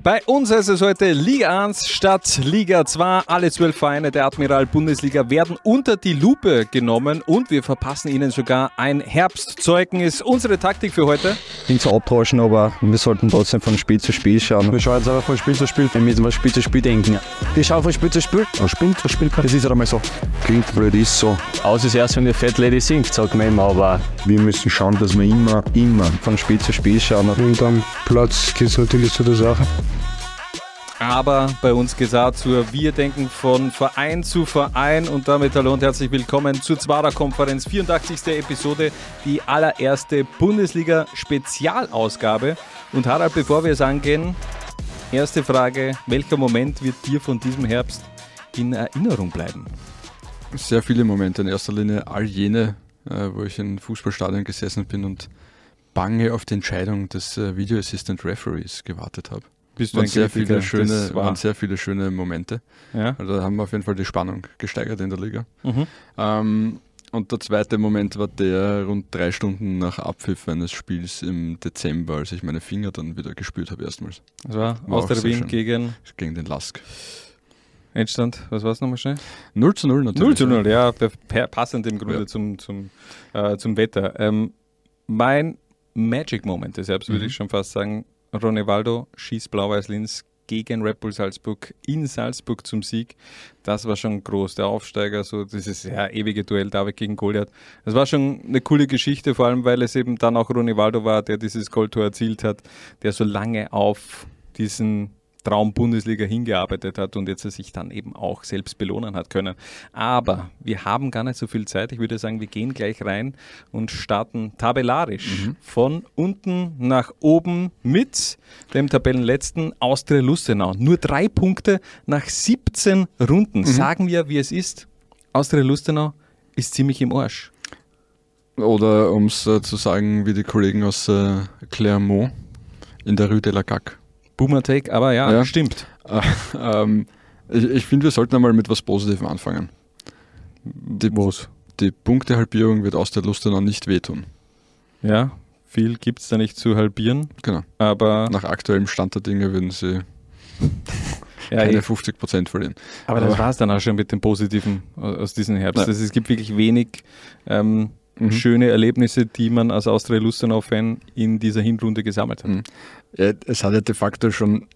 Bei uns heißt es heute Liga 1 statt Liga 2. Alle 12 Vereine der Admiral-Bundesliga werden unter die Lupe genommen und wir verpassen ihnen sogar ein Herbstzeugnis. Unsere Taktik für heute? Nicht so abtauschen, aber wir sollten trotzdem von Spiel zu Spiel schauen. Wir schauen jetzt aber von Spiel zu Spiel. Wir müssen von Spiel zu Spiel denken. Wir schauen von Spiel zu Spiel. Von Spiel zu Spiel. Das ist halt einmal so. Klingt blöd, ist so. Aus ist erst, wenn die Fat Lady singt, sagt man immer, aber wir müssen schauen, dass wir immer von Spiel zu Spiel schauen. Und am Platz geht es natürlich zu der Sache. Aber bei uns geht es auch zu Wir denken von Verein zu Verein und damit hallo und herzlich willkommen zur Zwarer-Konferenz, 84. Episode, die allererste Bundesliga-Spezialausgabe. Und Harald, bevor wir es angehen, erste Frage, welcher Moment wird dir von diesem Herbst in Erinnerung bleiben? Sehr viele Momente, in erster Linie all jene, wo ich in Fußballstadien gesessen bin und bange auf die Entscheidung des Video Assistant Referees gewartet habe. Waren sehr viele schöne Momente. Ja. Also da haben wir auf jeden Fall die Spannung gesteigert in der Liga. Und der zweite Moment war der rund 3 Stunden nach Abpfiff eines Spiels im Dezember, als ich meine Finger dann wieder gespürt habe erstmals. Das war aus der Wien gegen den Lask. Endstand, was war es nochmal schnell? 0:0 natürlich. 0:0, ja, passend im Grunde zum Wetter. Mein Magic Moment des Herbst, würde ich schon fast sagen, Ronny Waldo schießt Blau-Weiß-Linz gegen Red Bull Salzburg in Salzburg zum Sieg. Das war schon groß. Der Aufsteiger, so dieses ewige Duell David gegen Goliath. Das war schon eine coole Geschichte, vor allem weil es eben dann auch Ronny Waldo war, der dieses Goaltor erzielt hat, der so lange auf diesen Traum Bundesliga hingearbeitet hat und jetzt sich dann eben auch selbst belohnen hat können. Aber wir haben gar nicht so viel Zeit. Ich würde sagen, wir gehen gleich rein und starten tabellarisch von unten nach oben mit dem Tabellenletzten Austria Lustenau. Nur 3 Punkte nach 17 Runden. Sagen wir, wie es ist. Austria Lustenau ist ziemlich im Arsch. Oder um es zu sagen, wie die Kollegen aus Clermont in der Rue de la Gac. Boomer-Take, aber ja, stimmt. Ich finde, wir sollten einmal mit was Positivem anfangen. Die Punktehalbierung wird aus der Lustenau nicht wehtun. Ja, viel gibt es da nicht zu halbieren. Genau. Aber nach aktuellem Stand der Dinge würden sie keine 50% verlieren. Aber das war es dann auch schon mit dem Positiven aus diesem Herbst. Also es gibt wirklich wenig schöne Erlebnisse, die man als Austria Lustenau-Fan in dieser Hinrunde gesammelt hat. Ja, es hat ja de facto schon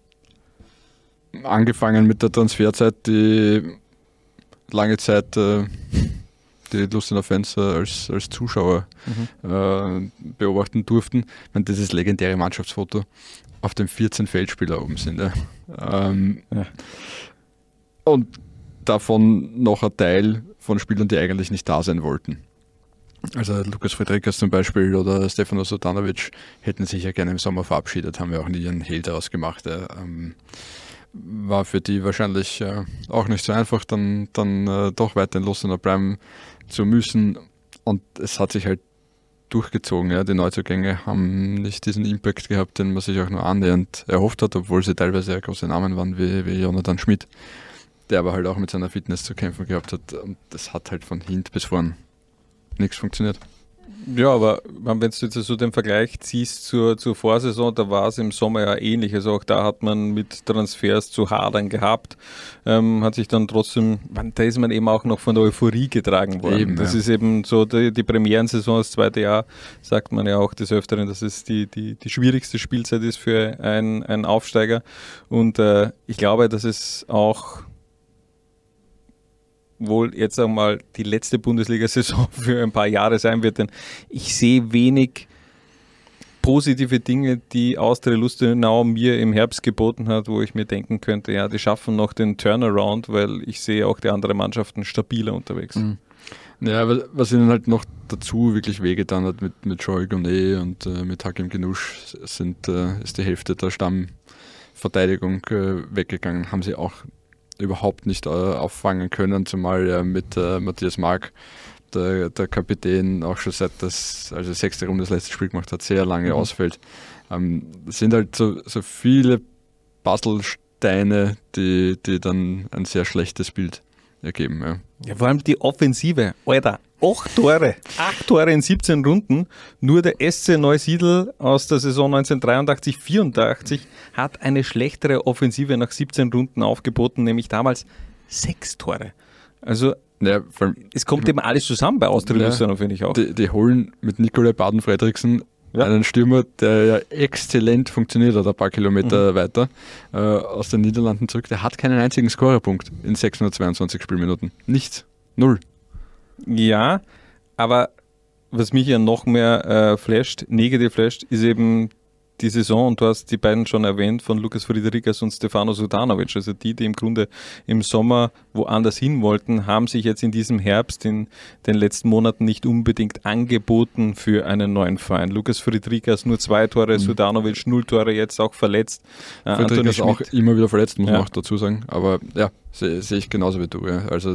angefangen mit der Transferzeit, die lange Zeit die Lustenau-Fans als Zuschauer beobachten durften. Ich meine, dieses legendäre Mannschaftsfoto, auf dem 14 Feldspieler oben sind. Und davon noch ein Teil von Spielern, die eigentlich nicht da sein wollten. Also Lukas Friedrichs zum Beispiel oder Stefano Sotanovic hätten sich ja gerne im Sommer verabschiedet, haben ja auch nie einen Hehl daraus gemacht. War für die wahrscheinlich auch nicht so einfach, dann doch weiter in Lustenau bleiben zu müssen. Und es hat sich halt durchgezogen. Ja. Die Neuzugänge haben nicht diesen Impact gehabt, den man sich auch nur annähernd erhofft hat, obwohl sie teilweise ja große Namen waren wie Jonathan Schmidt, der aber halt auch mit seiner Fitness zu kämpfen gehabt hat. Und das hat halt von hint bis vorn nichts funktioniert. Ja, aber wenn du jetzt so den Vergleich ziehst zur Vorsaison, da war es im Sommer ja ähnlich. Also auch da hat man mit Transfers zu hadern gehabt, hat sich dann trotzdem, da ist man eben auch noch von der Euphorie getragen worden. Eben, das ist eben so die Premierensaison, das zweite Jahr, sagt man ja auch des Öfteren, dass es die schwierigste Spielzeit ist für einen Aufsteiger. Und ich glaube, dass es auch wohl jetzt einmal die letzte Bundesliga-Saison für ein paar Jahre sein wird, denn ich sehe wenig positive Dinge, die Austria Lustenau mir im Herbst geboten hat, wo ich mir denken könnte, ja, die schaffen noch den Turnaround, weil ich sehe auch die anderen Mannschaften stabiler unterwegs. Ja, was ihnen halt noch dazu wirklich wehgetan hat mit Joel Gonet und mit Hakim Genusch ist die Hälfte der Stammverteidigung weggegangen, haben sie auch überhaupt nicht auffangen können, zumal mit Matthias Mark, der Kapitän, auch schon seit als 6. Runde das letzte Spiel gemacht hat, sehr lange ausfällt. Es sind halt so viele Puzzlesteine, die dann ein sehr schlechtes Bild ergeben. Ja, vor allem die Offensive, Alter, 8 Tore. 8 Tore in 17 Runden. Nur der SC Neusiedl aus der Saison 1983-84 hat eine schlechtere Offensive nach 17 Runden aufgeboten, nämlich damals 6 Tore. Also Ja, es kommt eben alles zusammen bei Austria Luzern, finde ich auch. Die holen mit Nikolai Baden-Fredriksen einen Stürmer, der ja exzellent funktioniert hat, ein paar Kilometer weiter, aus den Niederlanden zurück. Der hat keinen einzigen Scorerpunkt in 622 Spielminuten. Nichts. 0. Ja, aber was mich ja noch mehr negativ flasht, ist eben die Saison, und du hast die beiden schon erwähnt, von Lukas Friedrichs und Stefano Sudanovic. Also die im Grunde im Sommer woanders hin wollten, haben sich jetzt in diesem Herbst, in den letzten Monaten nicht unbedingt angeboten für einen neuen Verein. Lukas Friedrichs nur 2 Tore, Sudanovic 0 Tore, jetzt auch verletzt. Friedrichs auch immer wieder verletzt, muss man auch dazu sagen. Aber ja, sehe ich genauso wie du. Ja. Also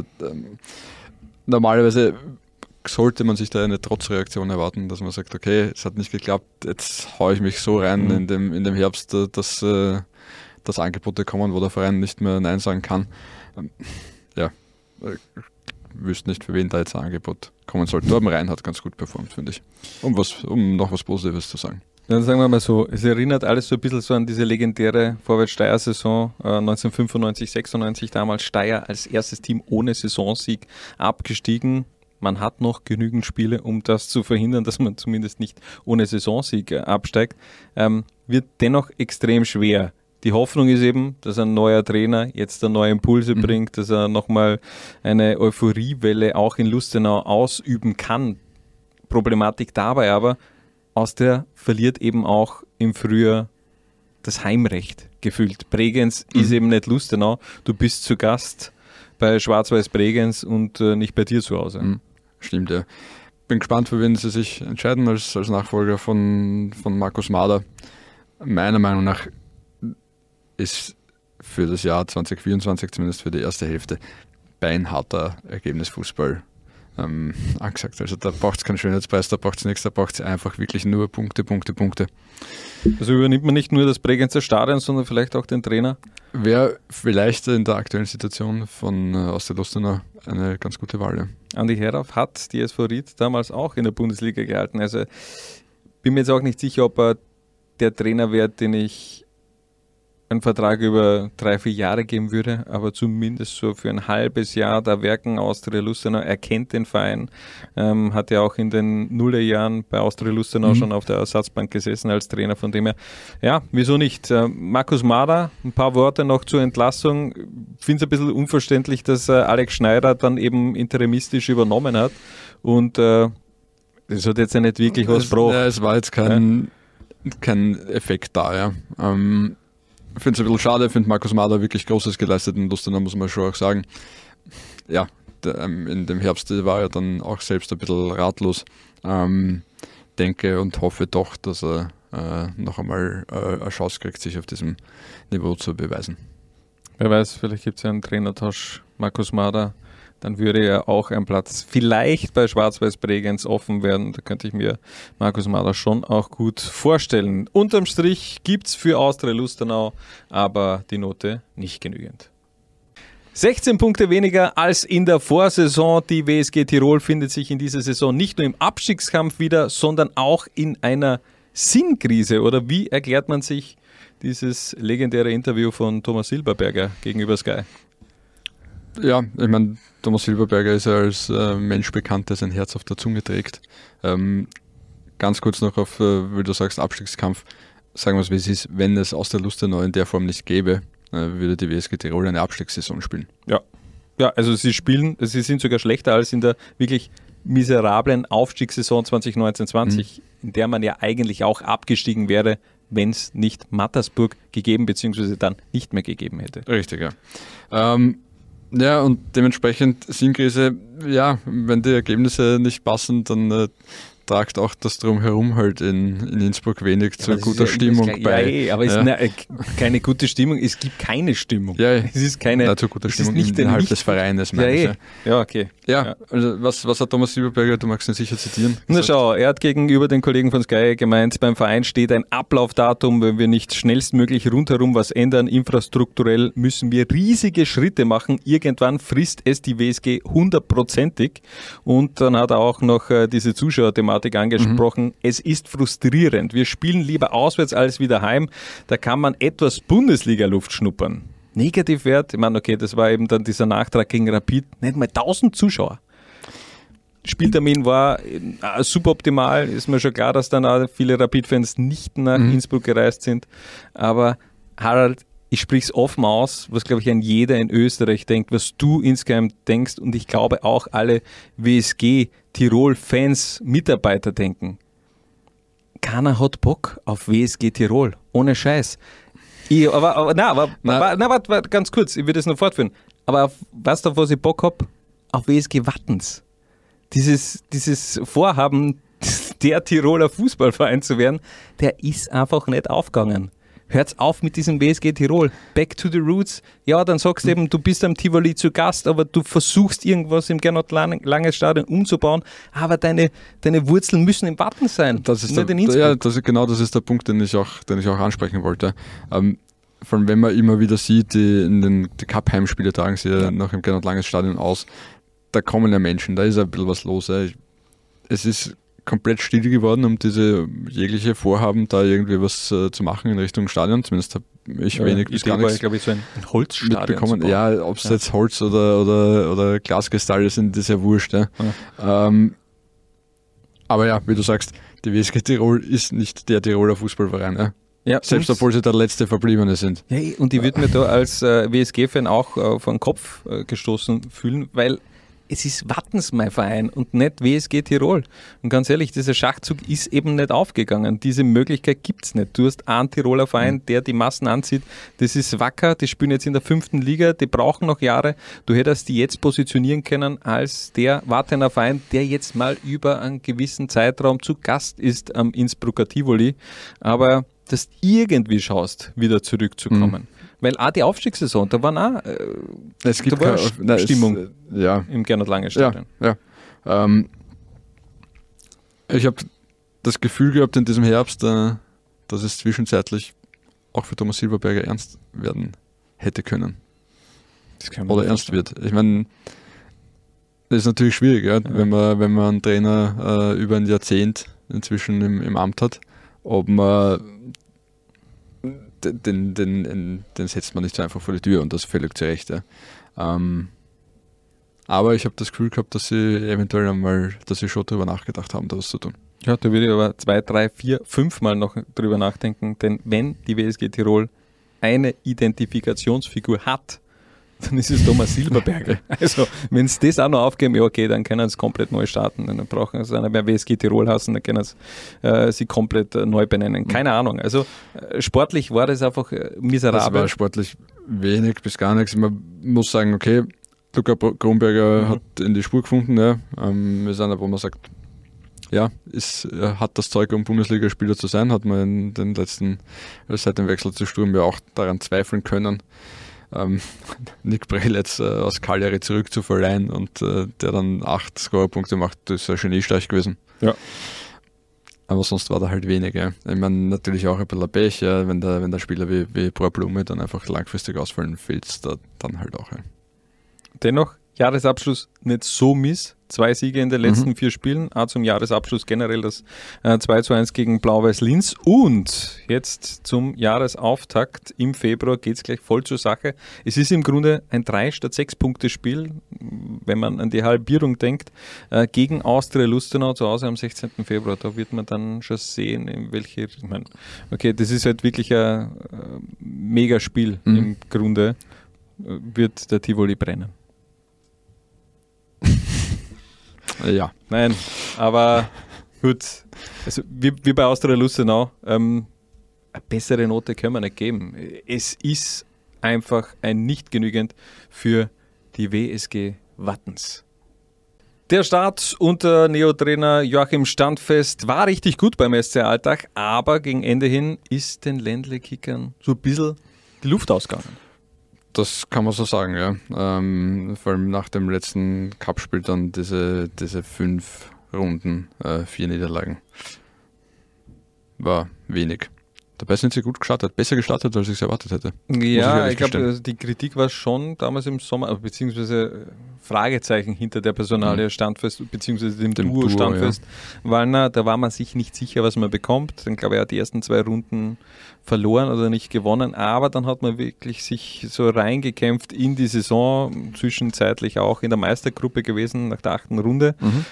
normalerweise sollte man sich da eine Trotzreaktion erwarten, dass man sagt, okay, es hat nicht geklappt, jetzt haue ich mich so rein in dem Herbst, dass Angebote kommen, wo der Verein nicht mehr Nein sagen kann. Ja, ich wüsste nicht, für wen da jetzt ein Angebot kommen sollte. Torben Rhein hat ganz gut performt, finde ich. Um noch was Positives zu sagen. Dann sagen wir mal so, es erinnert alles so ein bisschen so an diese legendäre Vorwärts-Steyr-Saison 1995-96, damals Steyr als erstes Team ohne Saisonsieg abgestiegen. Man hat noch genügend Spiele, um das zu verhindern, dass man zumindest nicht ohne Saisonsieg absteigt. Wird dennoch extrem schwer. Die Hoffnung ist eben, dass ein neuer Trainer jetzt da neue Impulse bringt, dass er nochmal eine Euphoriewelle auch in Lustenau ausüben kann. Problematik dabei aber, Austria verliert eben auch im Frühjahr das Heimrecht gefühlt. Bregenz ist eben nicht Lustenau, du bist zu Gast bei Schwarz-Weiß Bregenz und nicht bei dir zu Hause. Stimmt, ja. Bin gespannt, für wen sie sich entscheiden als Nachfolger von Markus Mader. Meiner Meinung nach ist für das Jahr 2024, zumindest für die erste Hälfte, beinharter Ergebnisfußball angesagt. Also da braucht es keinen Schönheitspreis, da braucht es nichts, da braucht es einfach wirklich nur Punkte. Also übernimmt man nicht nur das Bregenzer Stadion, sondern vielleicht auch den Trainer? Wäre vielleicht in der aktuellen Situation von Austria Lustenau eine ganz gute Wahl. Ja. Andi Herauf hat die SV Ried damals auch in der Bundesliga gehalten. Also bin mir jetzt auch nicht sicher, ob er der Trainer wäre, den ich einen Vertrag über 3-4 Jahre geben würde, aber zumindest so für ein halbes Jahr da werken. Austria Lustenau, er kennt den Verein, hat ja auch in den Nullerjahren bei Austria Lustenau schon auf der Ersatzbank gesessen als Trainer, von dem her, ja, wieso nicht? Markus Mader, ein paar Worte noch zur Entlassung. Finde es ein bisschen unverständlich, dass Alex Schneider dann eben interimistisch übernommen hat und das hat jetzt ja nicht wirklich was gebracht. Ja, es war jetzt kein Effekt da, ja. Ich finde es ein bisschen schade, ich finde Markus Mader wirklich Großes geleistet in Lustenau, muss man schon auch sagen. Ja, in dem Herbst war er dann auch selbst ein bisschen ratlos. Denke und hoffe doch, dass er noch einmal eine Chance kriegt, sich auf diesem Niveau zu beweisen. Wer weiß, vielleicht gibt es ja einen Trainertausch, Markus Mader. Dann würde ja auch ein Platz vielleicht bei Schwarz-Weiß Bregenz offen werden. Da könnte ich mir Markus Mader schon auch gut vorstellen. Unterm Strich gibt es für Austria Lustenau aber die Note nicht genügend. 16 Punkte weniger als in der Vorsaison. Die WSG Tirol findet sich in dieser Saison nicht nur im Abstiegskampf wieder, sondern auch in einer Sinnkrise. Oder wie erklärt man sich dieses legendäre Interview von Thomas Silberberger gegenüber Sky? Ja, ich meine, Thomas Silberberger ist ja als Mensch bekannt, der sein Herz auf der Zunge trägt. Ganz kurz noch auf, wie du sagst, Abstiegskampf. Sagen wir es, wie es ist, wenn es aus der Lustenau in der Form nicht gäbe, würde die WSG Tirol eine Abstiegssaison spielen. Ja, also sie sind sogar schlechter als in der wirklich miserablen Aufstiegssaison 2019-20, in der man ja eigentlich auch abgestiegen wäre, wenn es nicht Mattersburg gegeben bzw. dann nicht mehr gegeben hätte. Richtig, ja. Ja, und dementsprechend Sinnkrise, ja, wenn die Ergebnisse nicht passen, dann tragt auch das Drumherum halt in Innsbruck wenig zu guter Stimmung bei. Aber es ist keine gute Stimmung, es gibt keine Stimmung. Ja, es ist keine zu guter Stimmung nicht innerhalb des Vereines, meine ich. Ja, okay. Ja, also was hat Thomas Silberberger, du magst ihn sicher zitieren? Na schau, er hat gegenüber den Kollegen von Sky gemeint, beim Verein steht ein Ablaufdatum, wenn wir nicht schnellstmöglich rundherum was ändern, infrastrukturell müssen wir riesige Schritte machen, irgendwann frisst es die WSG 100%ig. Und dann hat er auch noch diese Zuschauerthematik angesprochen. Es ist frustrierend. Wir spielen lieber auswärts als wieder heim. Da kann man etwas Bundesliga-Luft schnuppern. Negativwert, ich meine, okay, das war eben dann dieser Nachtrag gegen Rapid, nicht mal 1000 Zuschauer. Spieltermin war suboptimal, ist mir schon klar, dass dann auch viele Rapid-Fans nicht nach Innsbruck gereist sind. Aber Harald, ich sprich's offen aus, was glaube ich an jeder in Österreich denkt, was du insgeheim denkst und ich glaube auch alle WSG Tirol-Fans, Mitarbeiter keiner hat Bock auf WSG Tirol, ohne Scheiß. Warte, ganz kurz, ich will das noch fortführen. Aber weißt du, auf was ich Bock habe? Auf WSG Wattens. Dieses Vorhaben, der Tiroler Fußballverein zu werden, der ist einfach nicht aufgegangen. Hört's auf mit diesem WSG Tirol. Back to the roots. Ja, dann sagst du eben, du bist am Tivoli zu Gast, aber du versuchst irgendwas im Gernot-Langes-Stadion umzubauen, aber deine Wurzeln müssen im Watten sein. Das ist nicht in Innsbruck. Das ist der Punkt, den ich auch ansprechen wollte. Vor allem, wenn man immer wieder sieht, die Cup-Heimspiele tragen sie ja noch im Gernot-Langes-Stadion aus, da kommen ja Menschen, da ist ein bisschen was los. Es ist komplett still geworden um diese jegliche Vorhaben, da irgendwie was zu machen in Richtung Stadion. Zumindest habe ich wenig bis gar nichts, glaube ich, so ein Holzstadion mitbekommen. Ja, ob es jetzt Holz oder Glaskristalle sind, ist ja wurscht. Ja. Aber ja, wie du sagst, die WSG Tirol ist nicht der Tiroler Fußballverein. Ja. Ja, selbst obwohl sie der letzte Verbliebene sind. Ja, und ich würde mir da als WSG-Fan auch vor den Kopf gestoßen fühlen, weil es ist Wattens mein Verein und nicht WSG Tirol. Und ganz ehrlich, dieser Schachzug ist eben nicht aufgegangen. Diese Möglichkeit gibt es nicht. Du hast einen Tiroler Verein, der die Massen anzieht. Das ist Wacker, die spielen jetzt in der 5. Liga, die brauchen noch Jahre. Du hättest die jetzt positionieren können als der Wattener Verein, der jetzt mal über einen gewissen Zeitraum zu Gast ist am Innsbrucker Tivoli. Aber dass du irgendwie schaust, wieder zurückzukommen. Weil auch die Aufstiegssaison, da waren auch Stimmung im Gernot-Langes-Stadion. Ja. Ich habe das Gefühl gehabt in diesem Herbst, dass es zwischenzeitlich auch für Thomas Silberberger ernst werden hätte können. Oder ernst wird. Ich meine, das ist natürlich schwierig, wenn man einen Trainer über ein Jahrzehnt inzwischen im Amt hat, ob man den setzt man nicht so einfach vor die Tür und das völlig zu Recht. Ja. Aber ich habe das Gefühl gehabt, dass sie eventuell einmal, dass sie schon darüber nachgedacht haben, da was zu tun. Ja, da würde ich aber 2, 3, 4, 5 Mal noch drüber nachdenken, denn wenn die WSG Tirol eine Identifikationsfigur hat, dann ist es Thomas Silberberger. Also, wenn sie das auch noch aufgeben, ja okay, dann können sie komplett neu starten. Dann brauchen sie einer mehr WSG Tirol heißen, dann können sie komplett neu benennen. Keine Ahnung. Also, sportlich war das einfach miserabel. Das war sportlich wenig bis gar nichts. Man muss sagen, okay, Luca Kronberger hat in die Spur gefunden. Ja. Wir sind aber, wo man sagt, ja, hat das Zeug, um Bundesligaspieler zu sein, hat man in den letzten, seit dem Wechsel zu Sturm ja auch daran zweifeln können. Nick Brelitz aus Cagliari zurückzuverleihen und der dann 8 Scorerpunkte macht, das ist ein Geniestreich gewesen. Ja. Aber sonst war da halt wenig. Ja. Ich meine, natürlich auch ein bisschen Pech, ja, wenn der Spieler wie Blume dann einfach langfristig ausfallen, fehlt es da dann halt auch. Ja. Dennoch, Jahresabschluss nicht so miss. 2 Siege in den letzten 4 Spielen. Auch zum Jahresabschluss generell das 2:1 gegen Blau-Weiß Linz. Und jetzt zum Jahresauftakt im Februar geht es gleich voll zur Sache. Es ist im Grunde ein 3 statt 6 Punkte Spiel, wenn man an die Halbierung denkt, gegen Austria Lustenau zu Hause am 16. Februar. Da wird man dann schon sehen, in welche, ich meine, okay, das ist halt wirklich ein Megaspiel im Grunde, wird der Tivoli brennen. Ja. Nein, aber gut, also wie bei Austria Lustenau, eine bessere Note können wir nicht geben. Es ist einfach ein nicht genügend für die WSG Wattens. Der Start unter Neo-Trainer Joachim Standfest war richtig gut beim SC Altach, aber gegen Ende hin ist den Ländle-Kickern so ein bisschen die Luft ausgegangen. Das kann man so sagen, ja. Vor allem nach dem letzten Cup-Spiel dann diese 5 Runden, 4 Niederlagen. War wenig. Dabei sind sie gut gestartet, besser gestartet, als ich es erwartet hätte. Ja, ich glaube, die Kritik war schon damals im Sommer, beziehungsweise Fragezeichen hinter der Personalie Standfest, beziehungsweise dem Duo Standfest. Ja. Wallner, da war man sich nicht sicher, was man bekommt. Dann glaube ich, er hat die ersten 2 Runden verloren oder nicht gewonnen, aber dann hat man wirklich sich so reingekämpft in die Saison, zwischenzeitlich auch in der Meistergruppe gewesen, nach der 8. Runde.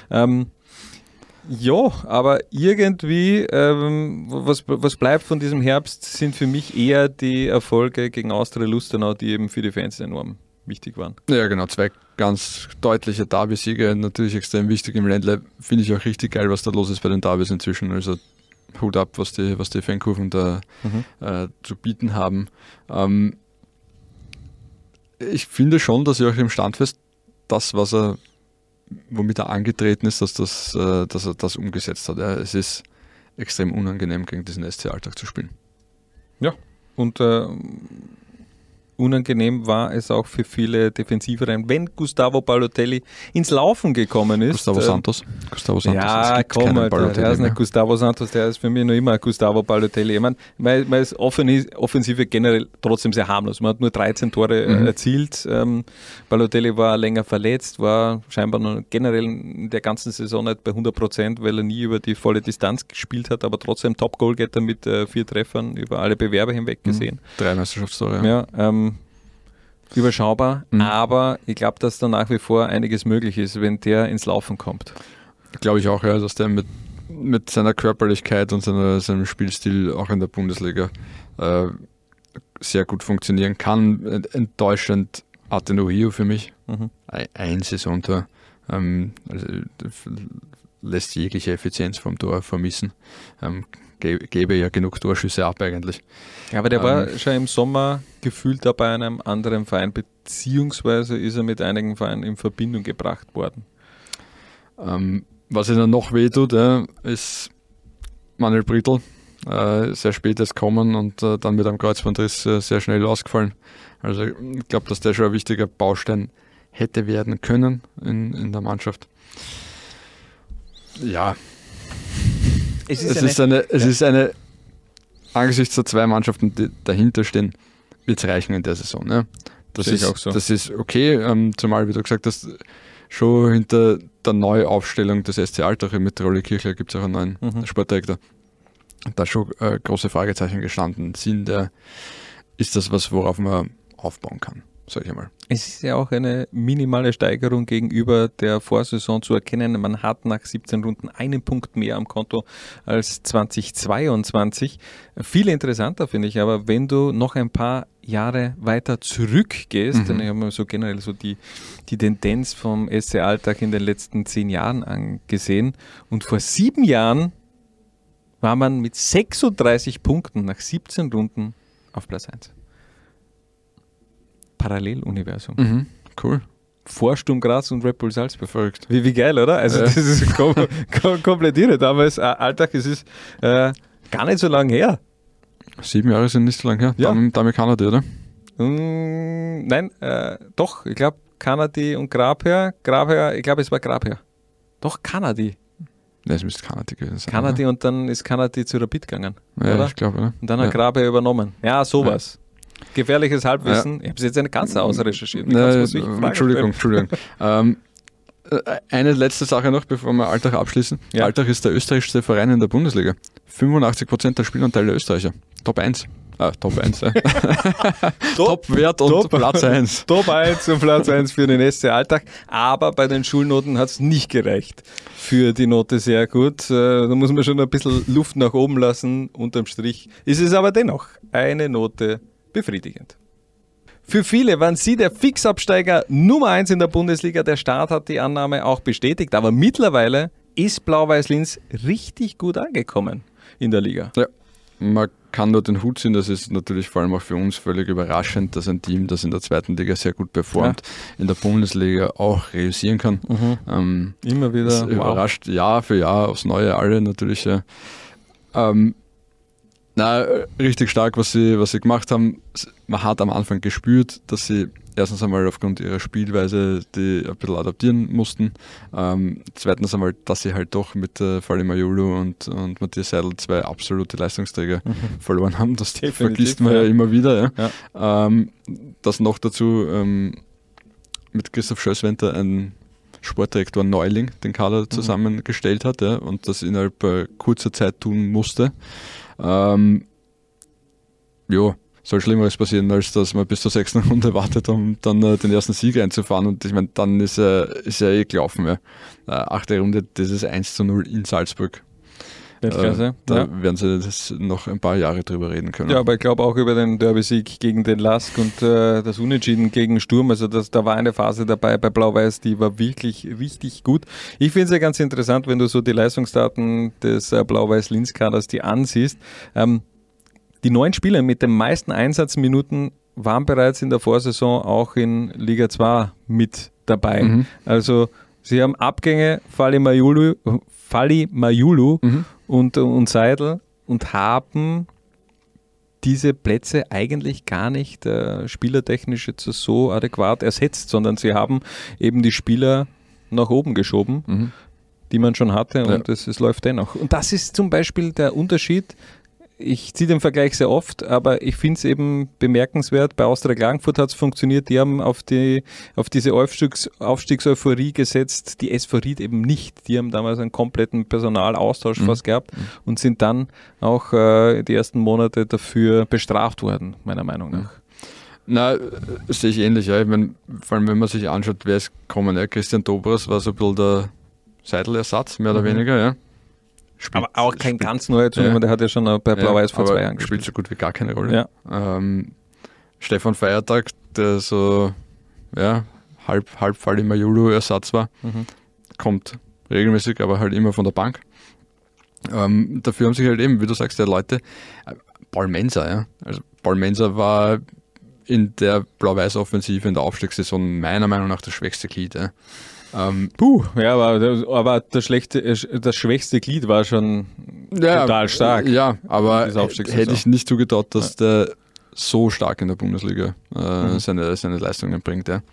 Ja, aber irgendwie, was bleibt von diesem Herbst, sind für mich eher die Erfolge gegen Austria Lustenau, die eben für die Fans enorm wichtig waren. Ja, genau, 2 ganz deutliche Derby-Siege, natürlich extrem wichtig im Ländle. Finde ich auch richtig geil, was da los ist bei den Derbys inzwischen. Also Hut ab, was die Fankurven da zu bieten haben. Ich finde schon, dass Joachim Standfest das, womit er angetreten ist, dass er das umgesetzt hat. Ja, es ist extrem unangenehm, gegen diesen SC Altach zu spielen. Ja, und unangenehm war es auch für viele Defensivreihen, wenn Gustavo Balotelli ins Laufen gekommen ist. Gustavo Santos. Ja, komm, der ist nicht Gustavo Santos, der ist für mich noch immer Gustavo Balotelli. Ich meine, man ist Offensive generell trotzdem sehr harmlos. Man hat nur 13 Tore erzielt. Balotelli war länger verletzt, war scheinbar noch generell in der ganzen Saison nicht bei 100%, weil er nie über die volle Distanz gespielt hat, aber trotzdem Top-Goalgetter mit 4 Treffern über alle Bewerber hinweg gesehen. 3 Meisterschaftstore, ja. Überschaubar, aber ich glaube, dass da nach wie vor einiges möglich ist, wenn der ins Laufen kommt. Glaube ich auch, ja, dass der mit seiner Körperlichkeit und seinem Spielstil auch in der Bundesliga sehr gut funktionieren kann. Enttäuschend Atenuhio für mich. Ein Saisontor. Also, lässt jegliche Effizienz vom Tor vermissen. Gäbe ja genug Torschüsse ab eigentlich. Ja, aber der war schon im Sommer gefühlt da bei einem anderen Verein, beziehungsweise ist er mit einigen Vereinen in Verbindung gebracht worden. Was ihnen noch wehtut, ist Manuel Brittl. Sehr spät erst kommen und dann mit einem Kreuzbandriss sehr schnell ausgefallen. Also ich glaube, dass der schon ein wichtiger Baustein hätte werden können in der Mannschaft. Ja. Es ist eine, angesichts der 2 Mannschaften, die dahinter stehen, wird es reichen in der Saison. Ne? Das ist auch so. Das ist okay, zumal, wie du gesagt hast, schon hinter der Neuaufstellung des SC Altach mit Rolli Kirchler gibt es auch einen neuen Sportdirektor. Da schon große Fragezeichen gestanden sind. Ist das was, worauf man aufbauen kann? Sag ich einmal. Es ist ja auch eine minimale Steigerung gegenüber der Vorsaison zu erkennen. Man hat nach 17 Runden 1 Punkt mehr am Konto als 2022. Viel interessanter finde ich aber, wenn du noch ein paar Jahre weiter zurückgehst, dann haben wir so generell so die Tendenz vom SC Altach in den letzten 10 Jahren angesehen. Und vor 7 Jahren war man mit 36 Punkten nach 17 Runden auf Platz 1. Paralleluniversum. Cool. Vor Sturm Graz und Red Bull Salzburg. Verrückt. Wie geil, oder? Also das ist komplett irre. Damals Alltag, es ist gar nicht so lange her. 7 Jahre sind nicht so lange her. Ja. Damit Kanadi, oder? Nein, doch. Ich glaube Kanadi und Grabherr, ich glaube es war Grabherr. Doch, Kanadi. Nein, es müsste Kanadi gewesen sein. Kanadi, und dann ist Kanadi zu Rapid gegangen. Ja, oder? Ich glaube, oder? Und dann hat Grabherr übernommen. Ja, sowas. Gefährliches Halbwissen. Ich habe es jetzt eine ganze ausrecherchiert. Entschuldigung. Eine letzte Sache noch, bevor wir Altach abschließen. Ja. Altach ist der österreichischste Verein in der Bundesliga. 85% der Spielanteil der Österreicher. Top 1. Top 1. Top-Wert und Platz 1. Top 1 und Platz 1 für den SC Altach. Aber bei den Schulnoten hat es nicht gereicht für die Note sehr gut. Da muss man schon ein bisschen Luft nach oben lassen. Unterm Strich ist es aber dennoch eine Note befriedigend. Für viele waren sie der Fixabsteiger Nummer 1 in der Bundesliga. Der Start hat die Annahme auch bestätigt, aber mittlerweile ist Blau-Weiß Linz richtig gut angekommen in der Liga. Ja, man kann nur den Hut ziehen. Das ist natürlich vor allem auch für uns völlig überraschend, dass ein Team, das in der zweiten Liga sehr gut performt, in der Bundesliga auch realisieren kann. Immer wieder. Das überrascht Jahr für Jahr aufs Neue alle natürlich. Ja. Richtig stark, was sie gemacht haben. Man hat am Anfang gespürt, dass sie erstens einmal aufgrund ihrer Spielweise die ein bisschen adaptieren mussten. Zweitens einmal, dass sie halt doch mit Fali Mayulu und Matthias Seidel 2 absolute Leistungsträger verloren haben. Das vergisst man ja immer wieder. Ja. Das noch dazu mit Christoph Schösswenter ein Sportdirektor Neuling den Kader zusammengestellt hat, ja, und das innerhalb kurzer Zeit tun musste. Soll Schlimmeres passieren, als dass man bis zur 6. Runde wartet, um dann den ersten Sieg einzufahren. Und ich meine, dann ist ja gelaufen. Ja. 8. Runde, dieses 1:0 in Salzburg. Da werden sie das noch ein paar Jahre drüber reden können. Ja, aber ich glaube auch über den Derby-Sieg gegen den LASK und das Unentschieden gegen Sturm. Also da war eine Phase dabei bei Blau-Weiß, die war wirklich richtig gut. Ich finde es ja ganz interessant, wenn du so die Leistungsdaten des Blau-Weiß-Linz-Kaders die ansiehst. Die 9 Spieler mit den meisten Einsatzminuten waren bereits in der Vorsaison auch in Liga 2 mit dabei. Also sie haben Abgänge, Fali Mayulu und Seidel, und haben diese Plätze eigentlich gar nicht spielertechnisch jetzt so adäquat ersetzt, sondern sie haben eben die Spieler nach oben geschoben, die man schon hatte, und es läuft dennoch. Und das ist zum Beispiel der Unterschied. Ich ziehe den Vergleich sehr oft, aber ich finde es eben bemerkenswert. Bei Austria Klagenfurt hat es funktioniert. Die haben auf diese Aufstiegseuphorie gesetzt. Die SV Ried eben nicht. Die haben damals einen kompletten Personalaustausch fast gehabt und sind dann auch die ersten Monate dafür bestraft worden, meiner Meinung nach. Na, das sehe ich ähnlich. Ja. Ich meine, vor allem, wenn man sich anschaut, wer ist gekommen. Ja. Christian Dobras war so ein bisschen der Seidel-Ersatz, mehr oder weniger, ja. Aber auch kein ganz neuer Zunge, der hat ja schon bei Blau-Weiß vor 2 Jahren gespielt. Spielt so gut wie gar keine Rolle. Ja. Stefan Feiertag, der so halb Fali Mayulu Ersatz war, kommt regelmäßig, aber halt immer von der Bank. Dafür haben sich halt eben, wie du sagst, Leute, Paul Menser, ja. Also Paul Menser war in der Blau-Weiß-Offensive in der Aufstiegssaison meiner Meinung nach das schwächste Glied. Ja. Aber das schwächste Glied war schon total stark. Ja, aber hätte ich nicht zugetraut, dass der so stark in der Bundesliga seine Leistungen bringt. Ja.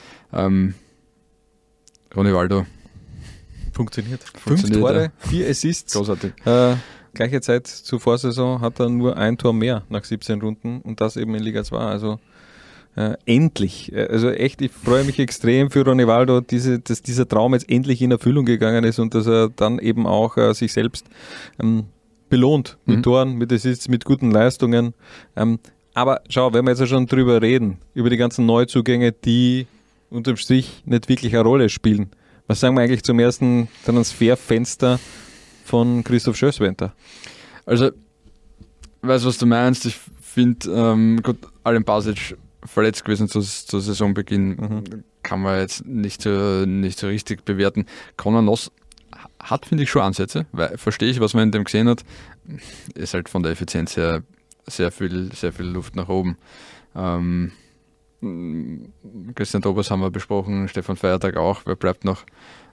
Ronny Waldo. Funktioniert. 5 Tore, 4 Assists. Großartig. Gleiche Zeit zur Vorsaison hat er nur 1 Tor mehr nach 17 Runden, und das eben in Liga 2. Also endlich. Also echt, ich freue mich extrem für Ronny Waldo, dass dieser Traum jetzt endlich in Erfüllung gegangen ist und dass er dann eben auch sich selbst belohnt mit Toren, mit Assists, mit guten Leistungen. Aber schau, wenn wir jetzt ja schon drüber reden, über die ganzen Neuzugänge, die unterm Strich nicht wirklich eine Rolle spielen. Was sagen wir eigentlich zum ersten Transferfenster von Christoph Schösswenter? Also, ich weiß, was du meinst. Ich finde, gut, Alen Basic verletzt gewesen zu Saisonbeginn, kann man jetzt nicht so richtig bewerten. Conor Noss hat, finde ich, schon Ansätze, weil verstehe ich, was man in dem gesehen hat. Ist halt von der Effizienz her sehr viel Luft nach oben. Christian Dobers haben wir besprochen, Stefan Feiertag auch, wer bleibt noch?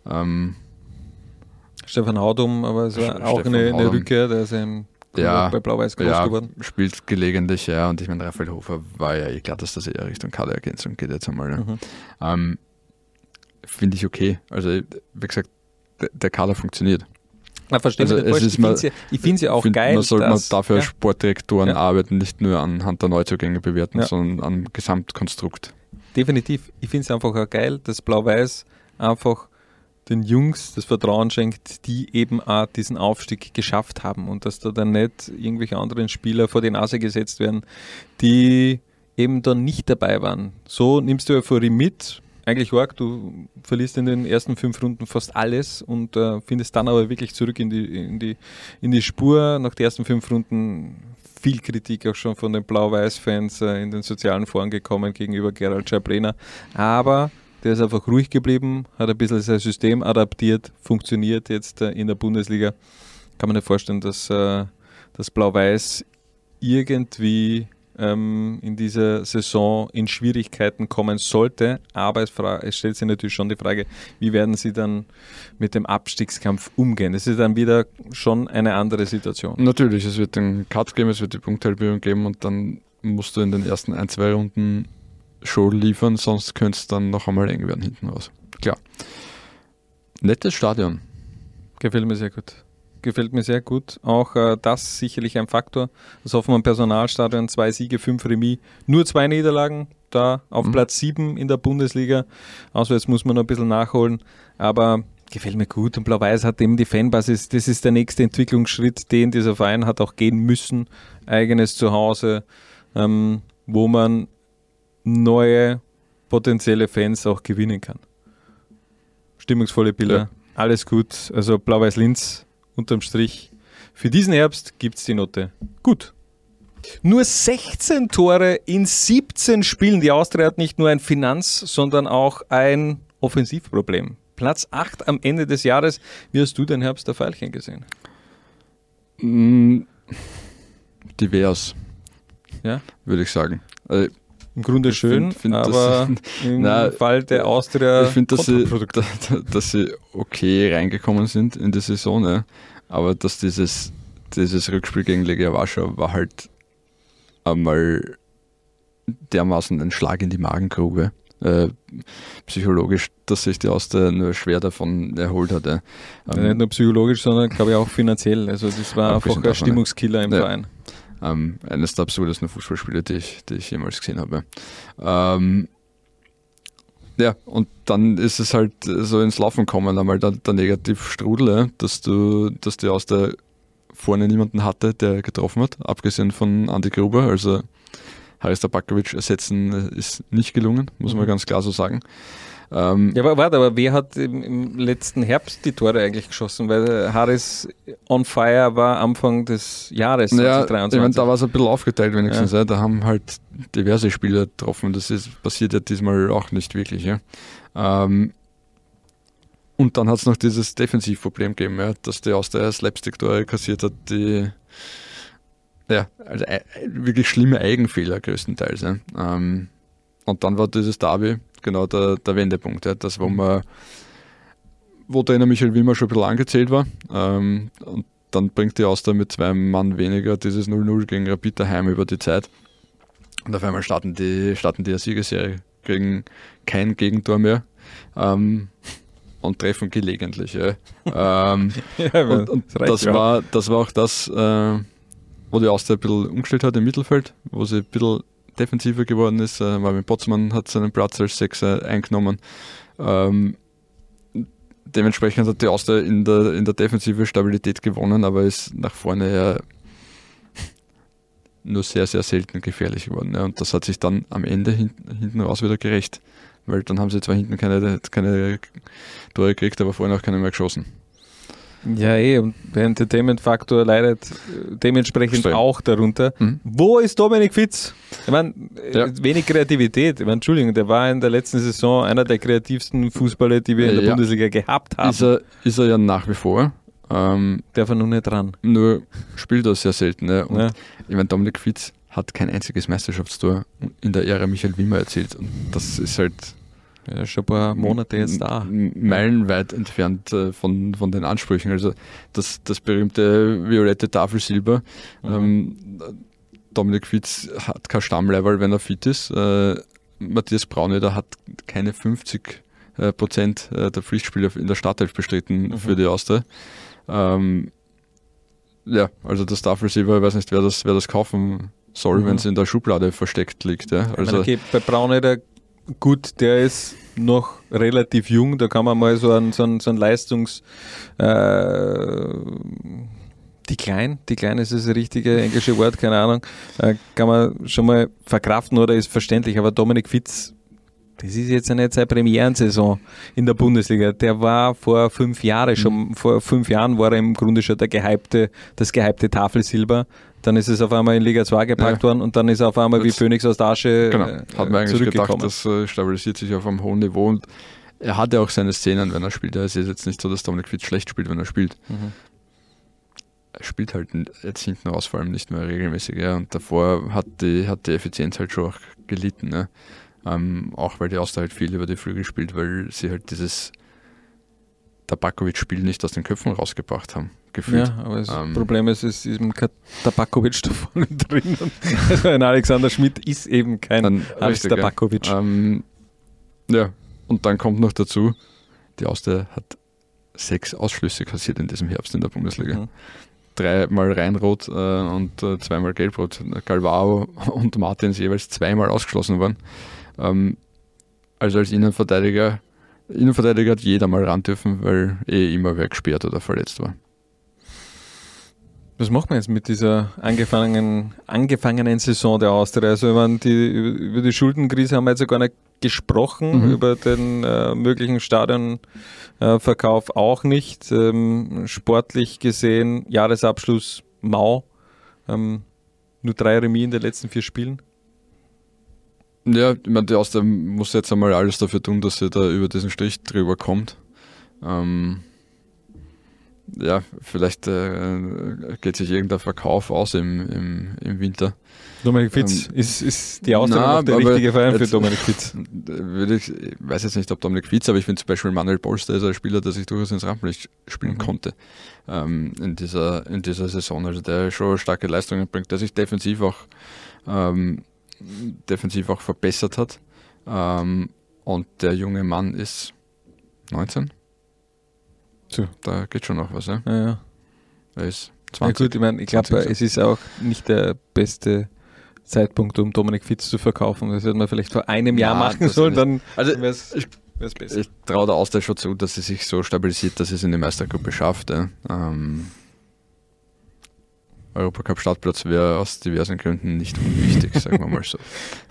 Stefan Haudum, aber es war auch eine Rückkehr, der ist bei Blau-Weiß groß geworden. Spielt gelegentlich, ja, und ich meine, Raphael Hofer war ja klar, dass das eher Richtung Kaderergänzung geht jetzt einmal. Ne? Finde ich okay. Also, wie gesagt, der Kader funktioniert. Ich finde es ja auch geil. Man soll dafür Sportdirektoren arbeiten, nicht nur anhand der Neuzugänge bewerten, sondern am Gesamtkonstrukt. Definitiv. Ich finde es einfach auch geil, dass Blau-Weiß einfach den Jungs das Vertrauen schenkt, die eben auch diesen Aufstieg geschafft haben, und dass da dann nicht irgendwelche anderen Spieler vor die Nase gesetzt werden, die eben dann nicht dabei waren. So nimmst du Euphorie mit. Eigentlich arg, du verlierst in den ersten 5 Runden fast alles und findest dann aber wirklich zurück in die Spur. Nach den ersten 5 Runden viel Kritik auch schon von den Blau-Weiß-Fans in den sozialen Foren gekommen gegenüber Gerald Schabrena. Aber der ist einfach ruhig geblieben, hat ein bisschen sein System adaptiert, funktioniert jetzt in der Bundesliga. Kann man nicht vorstellen, dass Blau-Weiß irgendwie in dieser Saison in Schwierigkeiten kommen sollte, aber es stellt sich natürlich schon die Frage, wie werden sie dann mit dem Abstiegskampf umgehen? Das ist dann wieder schon eine andere Situation. Natürlich, es wird den Cut geben, es wird die Punkthalbierung geben und dann musst du in den ersten 1-2 Runden schon liefern, sonst könnte es dann noch einmal eng werden hinten raus. Klar. Nettes Stadion. Gefällt mir sehr gut. Auch das sicherlich ein Faktor. Das Hoffmann Personalstadion, 2 Siege, 5 Remis, nur 2 Niederlagen, da auf Platz 7 in der Bundesliga. Auswärts muss man noch ein bisschen nachholen, aber gefällt mir gut. Und Blau-Weiß hat eben die Fanbasis, das ist der nächste Entwicklungsschritt, den dieser Verein hat auch gehen müssen. Eigenes Zuhause, wo man neue potenzielle Fans auch gewinnen kann. Stimmungsvolle Bilder, alles gut. Also Blau-Weiß Linz unterm Strich. Für diesen Herbst gibt es die Note gut. Nur 16 Tore in 17 Spielen. Die Austria hat nicht nur ein Finanz-, sondern auch ein Offensivproblem. Platz 8 am Ende des Jahres. Wie hast du den Herbst der Veilchen gesehen? Divers, Ja? würde ich sagen. Im Grunde schön, aber im Fall der Austria ich finde, kontraproduktiv. dass sie okay reingekommen sind in die Saison, ja. Aber dass dieses Rückspiel gegen Legia Warschau war halt einmal dermaßen ein Schlag in die Magengrube, psychologisch, dass sich die Austria nur schwer davon erholt hatte. Nicht nur psychologisch, sondern glaube ich auch finanziell. Also das war einfach ein Stimmungskiller im Verein. Eines der absurdesten Fußballspiele, die ich jemals gesehen habe. Und dann ist es halt so ins Laufen gekommen, einmal der Negativstrudel, dass die aus der vorne niemanden hatte, der getroffen hat, abgesehen von Andi Gruber. Also Haris Tabakovic ersetzen ist nicht gelungen, muss man ganz klar so sagen. Aber wer hat im letzten Herbst die Tore eigentlich geschossen? Weil Haris on fire war Anfang des Jahres 2023. Ich meine, da war es ein bisschen aufgeteilt wenigstens. Ja. Da haben halt diverse Spieler getroffen. Das passiert ja diesmal auch nicht wirklich. Ja. Und dann hat es noch dieses Defensivproblem gegeben, ja, dass der aus der Slapstick-Tore kassiert hat, die also wirklich schlimme Eigenfehler größtenteils. Ja. Und dann war dieses Derby genau der Wendepunkt, ja, das, wo Trainer Michael Wimmer schon ein bisschen angezählt war. Und dann bringt die Austria mit 2 Mann weniger dieses 0-0 gegen Rapid daheim über die Zeit. Und auf einmal starten die eine Siegesserie, kriegen kein Gegentor mehr und treffen gelegentlich. Ja. Und das war auch das, wo die Austria ein bisschen umgestellt hat im Mittelfeld, wo sie ein bisschen defensiver geworden ist. Marvin Potzmann hat seinen Platz als Sechser eingenommen. Dementsprechend hat die Austria in der Defensive Stabilität gewonnen, aber ist nach vorne ja nur sehr, sehr selten gefährlich geworden. Ja. Und das hat sich dann am Ende hinten raus wieder gerecht, weil dann haben sie zwar hinten keine Tore gekriegt, aber vorhin auch keine mehr geschossen. Ja, und der Entertainment-Faktor leidet dementsprechend auch darunter. Wo ist Dominik Fitz? Ich meine, wenig Kreativität. Ich meine, Entschuldigung, der war in der letzten Saison einer der kreativsten Fußballer, die wir in der Bundesliga gehabt haben. Ist er ja nach wie vor. Darf er nur nicht dran. Nur spielt er sehr selten. Ne? Und ich meine, Dominik Fitz hat kein einziges Meisterschaftstor in der Ära Michael Wimmer erzielt. Und das ist halt schon ein paar Monate jetzt da. Meilenweit entfernt von den Ansprüchen. Also das berühmte violette Tafelsilber. Dominik Fitz hat kein Stammleiberl, wenn er fit ist. Matthias Brauneder hat keine 50% der Pflichtspiele in der Startelf bestritten für die Austria. Also das Tafelsilber, ich weiß nicht, wer das kaufen soll, wenn es in der Schublade versteckt liegt. Ja. Also bei Brauneder, gut, der ist noch relativ jung, da kann man mal so ein Leistungs... Decline ist das richtige englische Wort, keine Ahnung, kann man schon mal verkraften oder ist verständlich, aber Dominik Fitz, das ist jetzt nicht seine Premierensaison in der Bundesliga, der war vor 5 Jahren schon, vor 5 Jahren war er im Grunde schon das gehypte Tafelsilber, dann ist es auf einmal in Liga 2 gepackt worden und dann ist er auf einmal wie Phönix aus der Asche hat man eigentlich gedacht, das stabilisiert sich auf einem hohen Niveau und er hatte auch seine Szenen, wenn er spielt, es ist jetzt nicht so, dass Dominik Fitz schlecht spielt, wenn er spielt. er spielt halt jetzt hinten raus vor allem nicht mehr regelmäßig. Ja. Und davor hat die Effizienz halt schon auch gelitten. Ne? Auch weil die Austria halt viel über die Flügel spielt, weil sie halt dieses Tabakovic-Spiel nicht aus den Köpfen rausgebracht haben. Gefühlt. Ja, aber das Problem ist, es ist eben kein Tabakovic da vorne drin. Also ein Alexander Schmidt ist eben kein Alex Tabakovic. Ja, und dann kommt noch dazu, die Austria hat 6 Ausschlüsse kassiert in diesem Herbst in der Bundesliga. 3-mal Reinrot und 2-mal Gelbrot. Galvao und Martins jeweils 2-mal ausgeschlossen worden. Also als Innenverteidiger hat jeder mal ran dürfen, weil immer wer gesperrt oder verletzt war. Was machen wir jetzt mit dieser angefangenen Saison der Austria? Also über die Schuldenkrise haben wir jetzt ja gar nicht gesprochen, über den möglichen Stadionverkauf auch nicht. Sportlich gesehen, Jahresabschluss mau. Nur 3 Remis in den letzten 4 Spielen. Ja, ich meine, die Austria muss jetzt einmal alles dafür tun, dass sie da über diesen Strich drüber kommt. Ja, vielleicht geht sich irgendein Verkauf aus im Winter. Dominik Fitz, ist die Austria noch der richtige Verein für Dominik Fitz? Ich weiß jetzt nicht, ob Dominik Fitz, aber ich finde zum Beispiel Manuel Polster ist ein Spieler, der sich durchaus ins Rampenlicht spielen konnte in dieser Saison. Also der schon starke Leistungen bringt, der sich defensiv auch verbessert hat. Und der junge Mann ist 19. So. Da geht schon noch was, ja? Ja. Er ist 20. Ja gut, ich glaube, es ist auch nicht der beste Zeitpunkt, um Dominik Fitz zu verkaufen. Das hätte man vielleicht vor einem Jahr machen sollen, dann wäre es besser. Ich traue der Austria schon zu, dass sie sich so stabilisiert, dass sie es in die Meistergruppe schafft. Ja. Europacup-Startplatz wäre aus diversen Gründen nicht unwichtig, sagen wir mal so.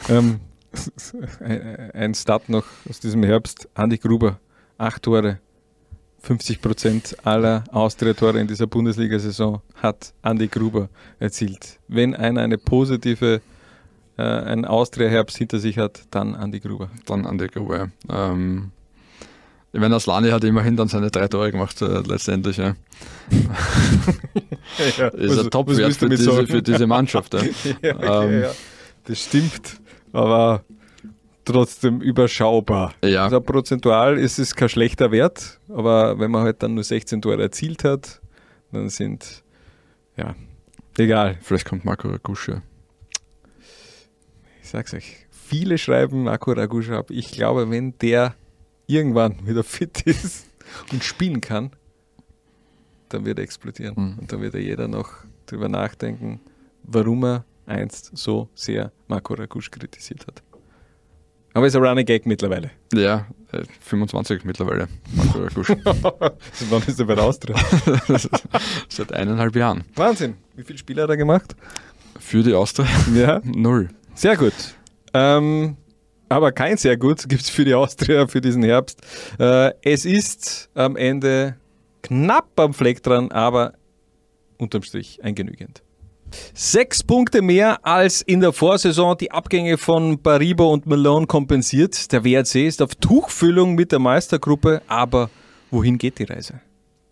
Ein Start noch aus diesem Herbst. Andi Gruber, 8 Tore. 50% aller Austria-Tore in dieser Bundesliga-Saison hat Andi Gruber erzielt. Wenn einer eine positive ein Austria-Herbst hinter sich hat, dann Andi Gruber. Dann Andi Gruber, ja. Ich meine, Aslani hat immerhin dann seine 3 Tore gemacht, letztendlich. Ja. Ja, ist ein Top-Wert für diese Mannschaft. Ja. Ja. Das stimmt, aber trotzdem überschaubar. Ja. Also prozentual ist es kein schlechter Wert, aber wenn man halt dann nur 16 Tore erzielt hat, dann sind, ja, egal. Vielleicht kommt Marco Ragusch. Ich sag's euch, viele schreiben Marco Ragusch ab. Ich glaube, wenn der irgendwann wieder fit ist und spielen kann, dann wird er explodieren. Und dann wird ja jeder noch drüber nachdenken, warum er einst so sehr Marco Ragusch kritisiert hat. Aber ist ein Running Gag mittlerweile. Ja, 25 mittlerweile. Marco Ragusch. Wann ist er bei der Austria? Seit 1,5 Jahren. Wahnsinn. Wie viele Spiele hat er gemacht? Für die Austria? Ja. 0. Sehr gut. Aber kein sehr gut gibt es für die Austria für diesen Herbst. Es ist am Ende knapp am Fleck dran, aber unterm Strich ein genügend. 6 Punkte mehr als in der Vorsaison. Die Abgänge von Baribo und Malone kompensiert. Der WRC ist auf Tuchfüllung mit der Meistergruppe, aber wohin geht die Reise?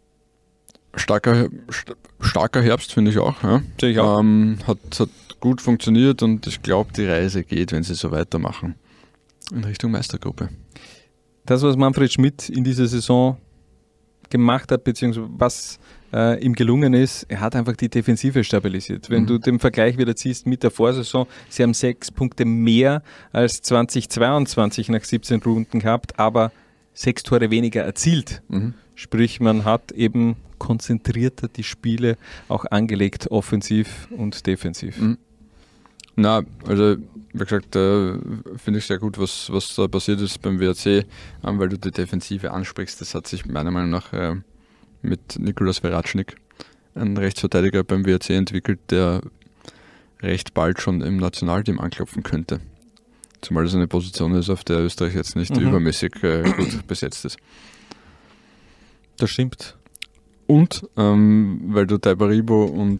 Starker Herbst, finde ich auch. Ja. Sehe ich auch. Hat gut funktioniert und ich glaube, die Reise geht, wenn sie so weitermachen, in Richtung Meistergruppe. Das, was Manfred Schmidt in dieser Saison gemacht hat, beziehungsweise was ihm gelungen ist, er hat einfach die Defensive stabilisiert. Wenn du den Vergleich wieder ziehst mit der Vorsaison, sie haben 6 Punkte mehr als 2022 nach 17 Runden gehabt, aber 6 Tore weniger erzielt. Sprich, man hat eben konzentrierter die Spiele auch angelegt, offensiv und defensiv. Na, also wie gesagt, finde ich sehr gut, was da passiert ist beim WRC, weil du die Defensive ansprichst. Das hat sich meiner Meinung nach mit Nikolaus Veratschnik, ein Rechtsverteidiger beim WRC, entwickelt, der recht bald schon im Nationalteam anklopfen könnte. Zumal das eine Position ist, auf der Österreich jetzt nicht übermäßig gut besetzt ist. Das stimmt. Und weil du Baribo und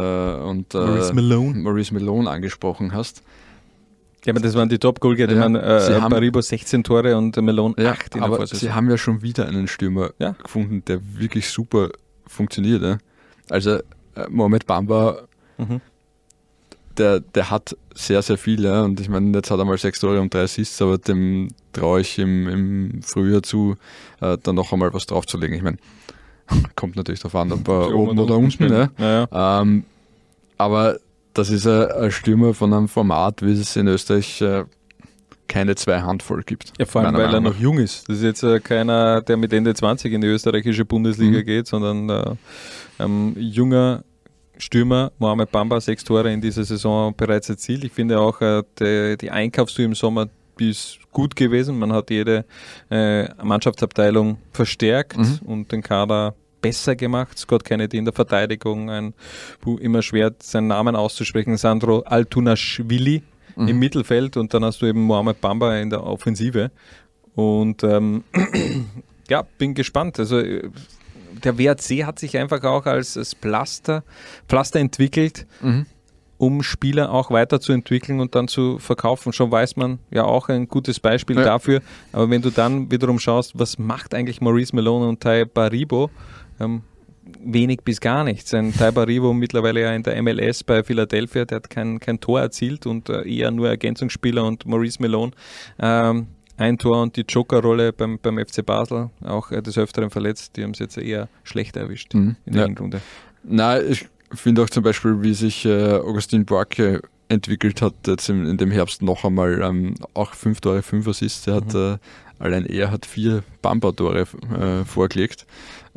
Maurice Malone angesprochen hast. Ja, aber das waren die Top-Goalgetter. Ja, Baribo 16 Tore und Malone 8 in der Vorsaison. Sie haben ja schon wieder einen Stürmer gefunden, der wirklich super funktioniert. Ja? Also Mohamed Bamba, der hat sehr, sehr viel. Ja? Und ich meine, jetzt hat er mal 6 Tore und 3 Assists, aber dem traue ich im Frühjahr zu, dann noch einmal was draufzulegen. Ich meine, kommt natürlich darauf an, ob er oben oder unten. Ja. Aber das ist ein Stürmer von einem Format, wie es in Österreich keine 2 Handvoll gibt. Ja, vor allem, weil er noch jung ist. Das ist jetzt keiner, der mit Ende 20 in die österreichische Bundesliga geht, sondern junger Stürmer, Mohamed Bamba, 6 Tore in dieser Saison bereits erzielt. Ich finde auch, die Einkaufstour im Sommer ist gut gewesen. Man hat jede Mannschaftsabteilung verstärkt und den Kader besser gemacht. Scott Kennedy in der Verteidigung, immer schwer seinen Namen auszusprechen, Sandro Altunashvili im Mittelfeld, und dann hast du eben Mohamed Bamba in der Offensive. Und ja, bin gespannt. Also der WRC hat sich einfach auch als Pflaster entwickelt, um Spieler auch weiterzuentwickeln und dann zu verkaufen. Schon weiß man ja auch ein gutes Beispiel dafür. Aber wenn du dann wiederum schaust, was macht eigentlich Maurice Malone und Tai Baribo, wenig bis gar nichts. Ein Tai Baribo mittlerweile ja in der MLS bei Philadelphia, der hat kein Tor erzielt und eher nur Ergänzungsspieler, und Maurice Malone ein Tor und die Joker-Rolle beim FC Basel, auch des Öfteren verletzt. Die haben es jetzt eher schlecht erwischt in der Hinrunde. Nein, ich finde auch zum Beispiel, wie sich Augustin Boake entwickelt hat, jetzt in dem Herbst noch einmal, auch 5 Tore, 5 Assists. Allein er hat 4 Bamba-Tore vorgelegt.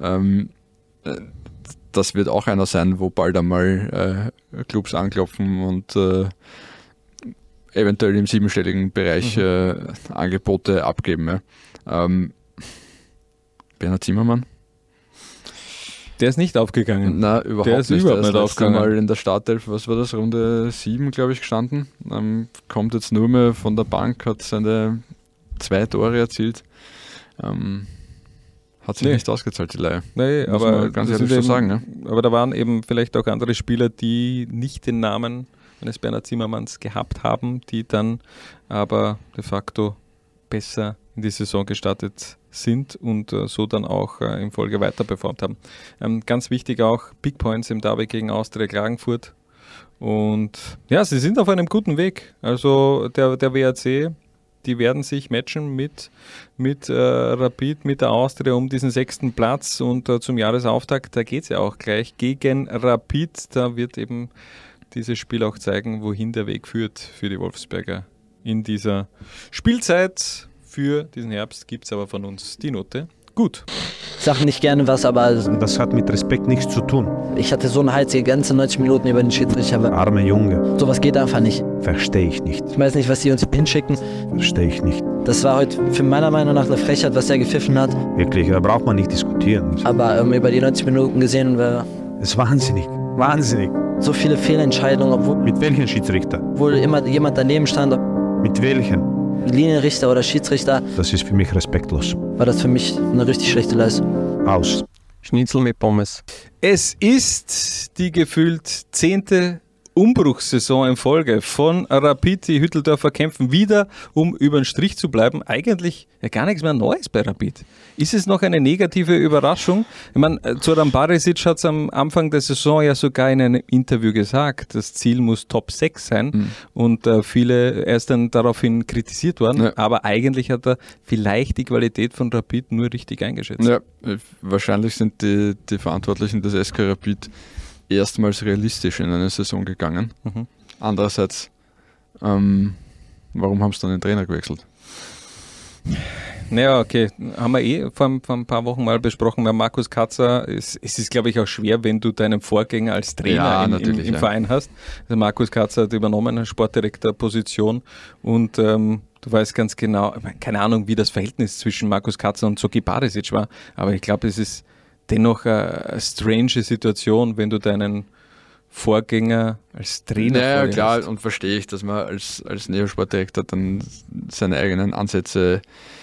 Das wird auch einer sein, wo bald einmal Clubs anklopfen und eventuell im 7-stelligen Bereich Angebote abgeben. Ja. Bernhard Zimmermann? Der ist nicht aufgegangen. Nein, überhaupt der ist nicht. Überhaupt nicht aufgegangen. Mal in der Startelf, was war das, Runde 7, glaube ich, gestanden. Kommt jetzt nur mehr von der Bank, hat seine 2 Tore erzielt. Hat sich nicht ausgezahlt, die Leihe. Nee, muss aber man ganz ehrlich so sagen. Ja? Aber da waren eben vielleicht auch andere Spieler, die nicht den Namen eines Bernhard Zimmermanns gehabt haben, die dann aber de facto besser in die Saison gestartet sind und so dann auch in Folge weiter performt haben. Ganz wichtig auch Big Points im Derby gegen Austria Klagenfurt. Und ja, sie sind auf einem guten Weg. Also der WRC, die werden sich matchen mit Rapid, mit der Austria um diesen 6. Platz, und zum Jahresauftakt, da geht es ja auch gleich gegen Rapid. Da wird eben dieses Spiel auch zeigen, wohin der Weg führt für die Wolfsberger in dieser Spielzeit. Für diesen Herbst gibt es aber von uns die Note gut. Ich sage nicht gerne was, aber das hat mit Respekt nichts zu tun. Ich hatte so eine Heiz die ganze 90 Minuten über den Schiedsrichter. Arme Junge. Sowas geht einfach nicht. Verstehe ich nicht. Ich weiß nicht, was die uns hinschicken. Verstehe ich nicht. Das war heute für meiner Meinung nach eine Frechheit, was er gepfiffen hat. Wirklich, da braucht man nicht diskutieren. Aber über die 90 Minuten gesehen, das ist wahnsinnig. Wahnsinnig. So viele Fehlentscheidungen, obwohl... Mit welchen Schiedsrichter? Obwohl immer jemand daneben stand. Mit welchen? Linienrichter oder Schiedsrichter. Das ist für mich respektlos. War das für mich eine richtig schlechte Leistung. Aus. Schnitzel mit Pommes. Es ist die gefühlt 10. Umbruchssaison in Folge von Rapid. Die Hütteldorfer kämpfen wieder, um über den Strich zu bleiben. Eigentlich ja gar nichts mehr Neues bei Rapid. Ist es noch eine negative Überraschung? Ich meine, Zoran Barisic hat es am Anfang der Saison ja sogar in einem Interview gesagt, das Ziel muss Top 6 sein, und er ist dann daraufhin kritisiert worden, aber eigentlich hat er vielleicht die Qualität von Rapid nur richtig eingeschätzt. Ja, wahrscheinlich sind die Verantwortlichen des SK Rapid erstmals realistisch in eine Saison gegangen. Andererseits, warum haben sie dann den Trainer gewechselt? Naja, okay, haben wir vor ein paar Wochen mal besprochen bei Markus Katzer. Es ist, glaube ich, auch schwer, wenn du deinen Vorgänger als Trainer im Verein hast. Also Markus Katzer hat übernommen, eine Sportdirektorposition, und du weißt ganz genau, keine Ahnung, wie das Verhältnis zwischen Markus Katzer und Zoki Barisic war, aber ich glaube, es ist dennoch eine strange Situation, wenn du deinen Vorgänger als Trainer naja, klar, hast. Und verstehe ich, dass man als Neosportdirektor dann seine eigenen Ansätze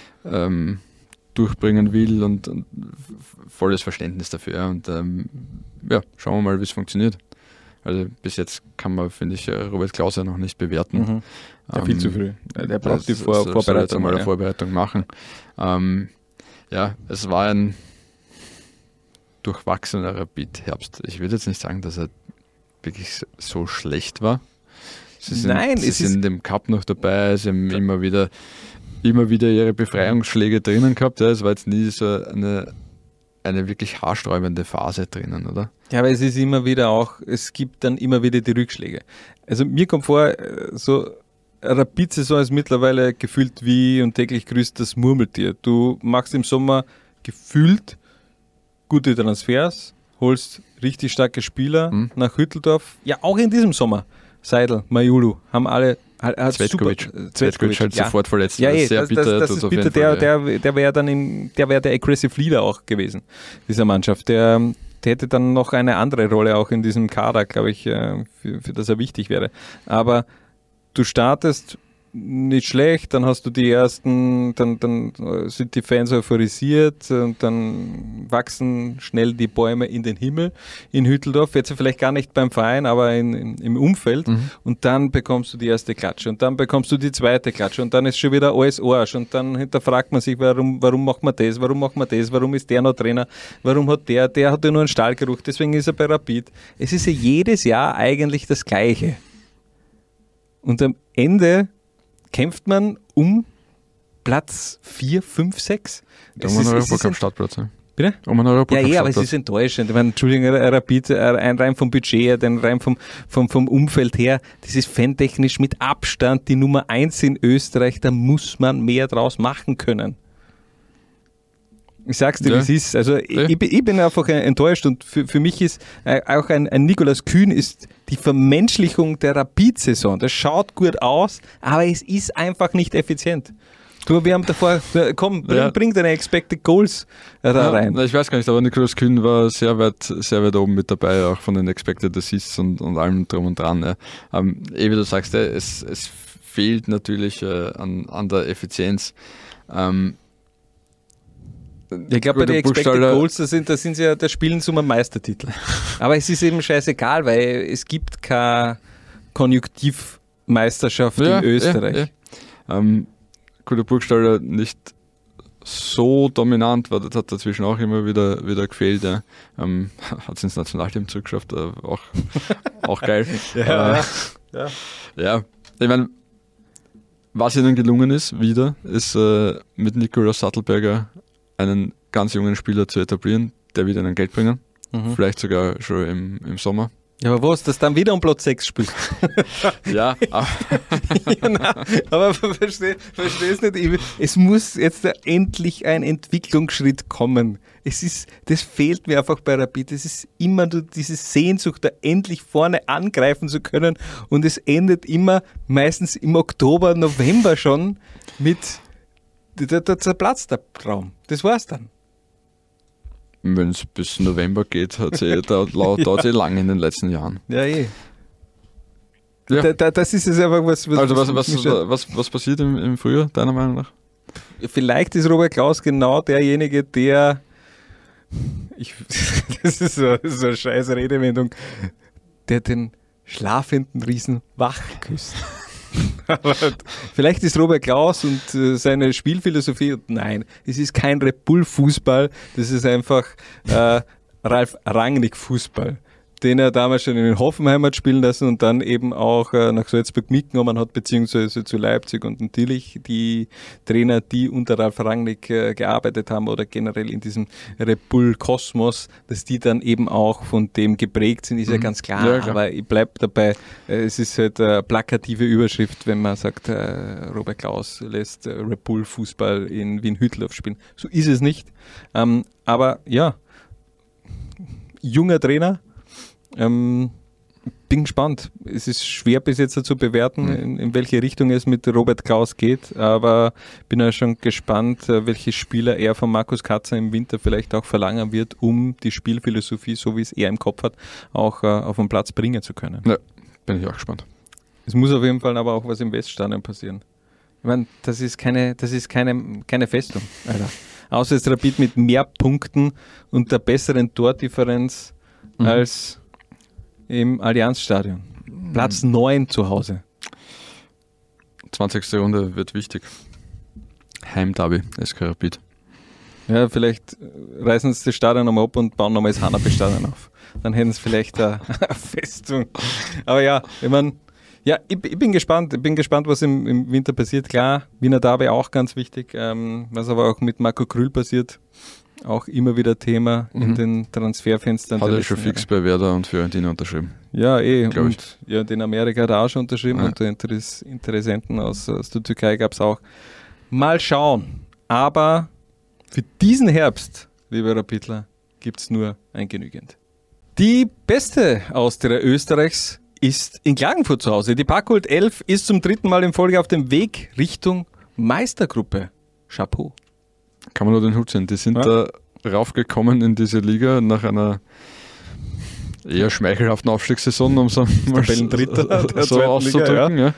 durchbringen will und volles Verständnis dafür. Und schauen wir mal, wie es funktioniert. Also bis jetzt kann man, finde ich, Robert Klauser noch nicht bewerten. Viel zu früh. Der braucht die Vorbereitung. Mal eine Vorbereitung machen. Es war ein durchwachsener Rapid-Herbst. Ich würde jetzt nicht sagen, dass er wirklich so schlecht war. Sie sind im Cup noch dabei, sie haben immer wieder ihre Befreiungsschläge drinnen gehabt. Ja, es war jetzt nie so eine wirklich haarsträubende Phase drinnen, oder? Ja, aber es ist immer wieder auch, es gibt dann immer wieder die Rückschläge. Also mir kommt vor, so eine Rapid-Saison ist mittlerweile gefühlt wie und täglich grüßt das Murmeltier. Du machst im Sommer gefühlt gute Transfers, holst richtig starke Spieler nach Hütteldorf. Ja, auch in diesem Sommer. Seidel, Majulu, haben alle Zvetkovic halt sofort verletzt. Ja, das ist bitter. Der wäre der Aggressive Leader auch gewesen, dieser Mannschaft. Der hätte dann noch eine andere Rolle auch in diesem Kader, glaube ich, für das er wichtig wäre. Aber du startest nicht schlecht, dann hast du die ersten, dann sind die Fans euphorisiert und dann wachsen schnell die Bäume in den Himmel in Hütteldorf, jetzt vielleicht gar nicht beim Verein, aber im Umfeld und dann bekommst du die erste Klatsche und dann bekommst du die zweite Klatsche und dann ist schon wieder alles Arsch und dann hinterfragt man sich, warum macht man das, warum ist der noch Trainer, warum hat der hat ja nur einen Stahlgeruch, deswegen ist er bei Rapid. Es ist ja jedes Jahr eigentlich das Gleiche. Und am Ende kämpft man um Platz 4, 5, 6. Um einen Europacup-Startplatz. Bitte? Um einen Europacup-Startplatz. Ja, aber es ist enttäuschend. Ich meine, Entschuldigung, Rapid, ein rein vom Budget, ein rein vom Umfeld her, das ist fantechnisch mit Abstand die Nummer 1 in Österreich, da muss man mehr draus machen können. Ich sag's dir, wie es ist. Also ich bin einfach enttäuscht und für mich ist auch ein Nikolaus Kühn ist die Vermenschlichung der Rapid-Saison. Das schaut gut aus, aber es ist einfach nicht effizient. Wir haben davor, bring deine Expected Goals rein. Ich weiß gar nicht, aber Nikolaus Kühn war sehr weit oben mit dabei, auch von den Expected Assists und allem drum und dran. Ja. Wie du sagst, es fehlt natürlich an der Effizienz. Ich glaube, bei den Expected Goals, da sind sie ja, da spielen sie um einen Meistertitel. Aber es ist eben scheißegal, weil es gibt keine Konjunktivmeisterschaft in Österreich. Guter Burgstaller nicht so dominant, war, das hat dazwischen auch immer wieder gefehlt. Ja. Hat es ins Nationalteam zurückgeschafft, auch geil. Ja, ich meine, was ihnen gelungen ist, ist mit Nikolaus Sattelberger einen ganz jungen Spieler zu etablieren, der wird ihnen Geld bringen. Vielleicht sogar schon im Sommer. Ja, aber was, dass dann wieder um Platz 6 spielt? Ja, aber verstehst nicht, es muss jetzt endlich ein Entwicklungsschritt kommen. Das fehlt mir einfach bei Rapid. Es ist immer diese Sehnsucht, da endlich vorne angreifen zu können und es endet immer meistens im Oktober, November schon mit da zerplatzt der Traum. Das war's dann. Wenn es bis November geht, dauert es lang in den letzten Jahren. Ja, Ja. Das ist es einfach was. Also was passiert im Frühjahr, deiner Meinung nach? Vielleicht ist Robert Klaus genau derjenige, der das ist so eine scheiß Redewendung, der den schlafenden Riesen wach küsst. Aber vielleicht ist Robert Klaus und seine Spielphilosophie, nein, es ist kein Red Bull Fußball, das ist einfach Ralf Rangnick Fußball, den er damals schon in Hoffenheim hat spielen lassen und dann eben auch nach Salzburg mitgenommen hat, beziehungsweise zu Leipzig und natürlich die Trainer, die unter Ralf Rangnick gearbeitet haben oder generell in diesem Red Bull Kosmos, dass die dann eben auch von dem geprägt sind, ist ja ganz klar, ja, aber ich bleibe dabei, es ist halt eine plakative Überschrift, wenn man sagt, Robert Klaus lässt Red Bull Fußball in Wien-Hütteldorf spielen. So ist es nicht, aber ja, junger Trainer. Bin gespannt. Es ist schwer bis jetzt zu bewerten, in welche Richtung es mit Robert Klaus geht, aber bin ja schon gespannt, welche Spieler er von Markus Katzer im Winter vielleicht auch verlangen wird, um die Spielphilosophie, so wie es er im Kopf hat, auch auf den Platz bringen zu können. Ja, bin ich auch gespannt. Es muss auf jeden Fall aber auch was im Weststadion passieren. Ich meine, das ist keine Festung, Alter. Außer jetzt Rapid mit mehr Punkten und der besseren Tordifferenz als im Allianzstadion. Platz 9 zu Hause. 20. Runde wird wichtig. Heimderby, SK Rapid. Ja, vielleicht reißen sie das Stadion nochmal ab und bauen nochmal das Hanapi-Stadion auf. Dann hätten sie vielleicht eine Festung. Aber ja, ich meine, ja, ich bin gespannt. Ich bin gespannt, was im Winter passiert. Klar, Wiener Derby auch ganz wichtig. Was aber auch mit Marco Krüll passiert, auch immer wieder Thema in den Transferfenstern. Hat er schon fix bei Werder und Fiorentina unterschrieben. Ja, Glaub ich. und ja, den Amerika hat er auch schon unterschrieben und der Interessenten aus der Türkei gab es auch. Mal schauen. Aber für diesen Herbst, lieber Rapidler, gibt es nur ein Genügend. Die beste Austria Österreichs ist in Klagenfurt zu Hause. Die Packult 11 ist zum 3. Mal in Folge auf dem Weg Richtung Meistergruppe. Chapeau. Kann man nur den Hut sehen. Die sind da raufgekommen in diese Liga nach einer eher schmeichelhaften Aufstiegssaison, um so mal Tabellendritter so auszudrücken. Ja.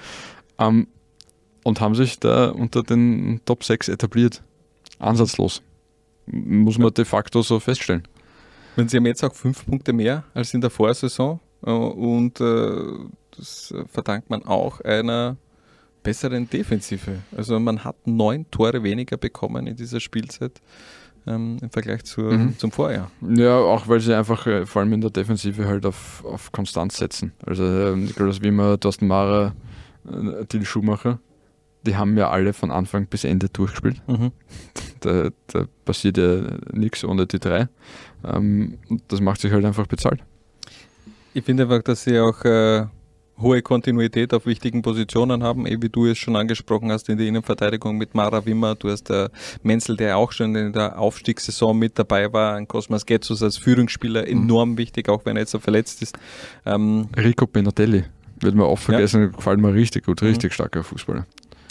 Und haben sich da unter den Top 6 etabliert. Ansatzlos. Muss man de facto so feststellen. Und sie haben jetzt auch 5 Punkte mehr als in der Vorsaison. Und das verdankt man auch einer besseren Defensive. Also man hat 9 Tore weniger bekommen in dieser Spielzeit im Vergleich zum Vorjahr. Ja, auch weil sie einfach vor allem in der Defensive halt auf Konstanz setzen. Also Nikolaus Wimmer, Thorsten Mara, Till Schumacher, die haben ja alle von Anfang bis Ende durchgespielt. Da passiert ja nichts ohne die 3. Und das macht sich halt einfach bezahlt. Ich finde einfach, dass sie auch hohe Kontinuität auf wichtigen Positionen haben, wie du es schon angesprochen hast in der Innenverteidigung mit Mara Wimmer. Du hast der Menzel, der auch schon in der Aufstiegssaison mit dabei war, ein Cosmas Getzus als Führungsspieler enorm wichtig, auch wenn er jetzt so verletzt ist. Rico Benatelli, wird man oft vergessen, gefällt mir richtig gut, richtig starker Fußballer.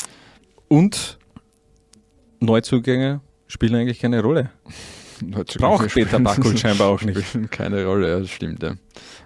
Und Neuzugänge spielen eigentlich keine Rolle. Braucht Peter Packult scheinbar auch nicht. Spielen keine Rolle, ja, das stimmt. Ja.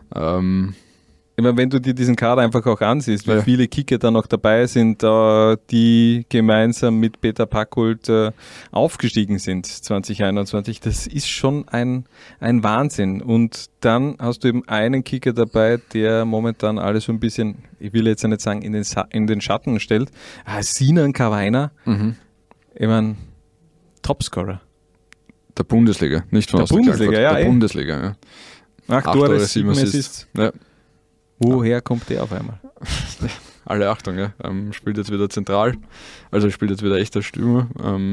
Ich meine, wenn du dir diesen Kader einfach auch ansiehst, wie viele Kicker da noch dabei sind, die gemeinsam mit Peter Packult aufgestiegen sind 2021, das ist schon ein Wahnsinn. Und dann hast du eben einen Kicker dabei, der momentan alles so ein bisschen, ich will jetzt ja nicht sagen, in den Schatten stellt. Sinan Kawainer, ich meine, Topscorer. Der Bundesliga, nicht von der Bundesliga, der Bundesliga, ja. 8 Tore, 7 Assists. Ja. Woher kommt der auf einmal? Alle Achtung, ja. Spielt jetzt wieder zentral, also spielt jetzt wieder echter Stürmer.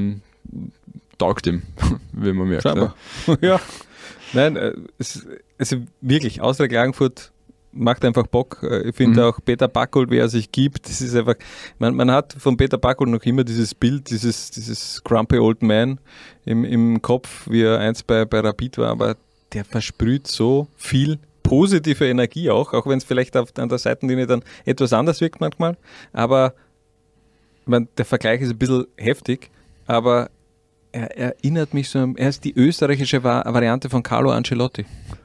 Taugt ihm, wie man merkt. Ja. Nein, also wirklich, Austria Klagenfurt macht einfach Bock. Ich finde auch Peter Packult, wer er sich gibt, das ist einfach, man hat von Peter Packult noch immer dieses Bild, dieses Grumpy Old Man im Kopf, wie er einst bei Rapid war, aber der versprüht so viel positive Energie auch wenn es vielleicht an der Seitenlinie dann etwas anders wirkt manchmal, aber ich meine, der Vergleich ist ein bisschen heftig, aber er erinnert mich so, er ist die österreichische Variante von Carlo Ancelotti.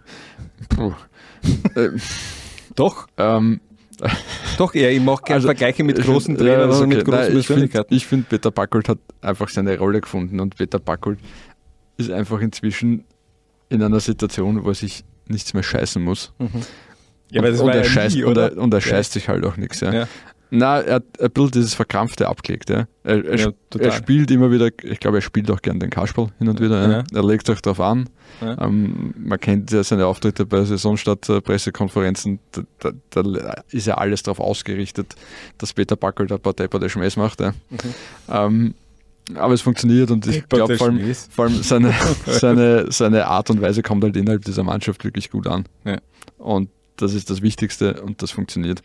Doch. Doch, ich mache gerne Vergleiche mit großen Trainern oder mit großen Persönlichkeiten. Ich finde, Peter Packult hat einfach seine Rolle gefunden und Peter Packult ist einfach inzwischen in einer Situation, wo er sich nichts mehr scheißen muss. Ja, aber das und war er ja scheißt, nie, oder? Und er scheißt sich halt auch nichts. Ja. Na, er hat ein bisschen dieses Verkrampfte abgelegt. Ja. Er spielt immer wieder, ich glaube, er spielt auch gern den Kasperl hin und wieder. Ja. Er legt sich darauf an. Ja. Man kennt ja seine Auftritte bei Saisonstart-Pressekonferenzen, da ist ja alles darauf ausgerichtet, dass Peter Packult ein paar Depper der Schmäß macht. Ja. Aber es funktioniert und ich glaube vor allem seine Art und Weise kommt halt innerhalb dieser Mannschaft wirklich gut an. Ja. Und das ist das Wichtigste und das funktioniert.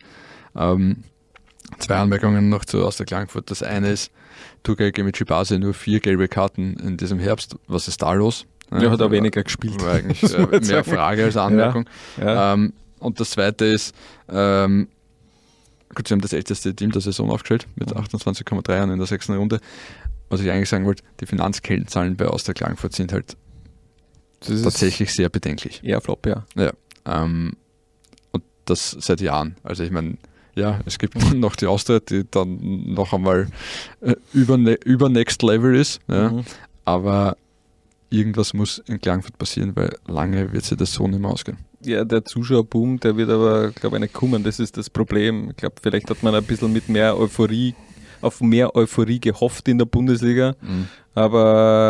2 Anmerkungen noch zu Austria Klagenfurt. Das eine ist, Turgay Gemicibase nur 4 gelbe Karten in diesem Herbst. Was ist da los? Ja, hat auch weniger gespielt. War eigentlich mehr Frage als Anmerkung. Ja. Und das zweite ist, gut, sie haben das älteste Team der Saison aufgestellt mit 28,3 in der 6. Runde. Was ich eigentlich sagen wollte, die Finanzkennzahlen bei Austria Klagenfurt sind halt tatsächlich sehr bedenklich. Eher flop, ja. Und das seit Jahren. Also ich meine, ja, es gibt noch die Austria, die dann noch einmal über Next Level ist. Ja. Aber irgendwas muss in Klagenfurt passieren, weil lange wird sich das so nicht mehr ausgehen. Ja, der Zuschauerboom, der wird aber, glaube ich, nicht kommen. Das ist das Problem. Ich glaube, vielleicht hat man ein bisschen mit mehr Euphorie gehofft in der Bundesliga. Aber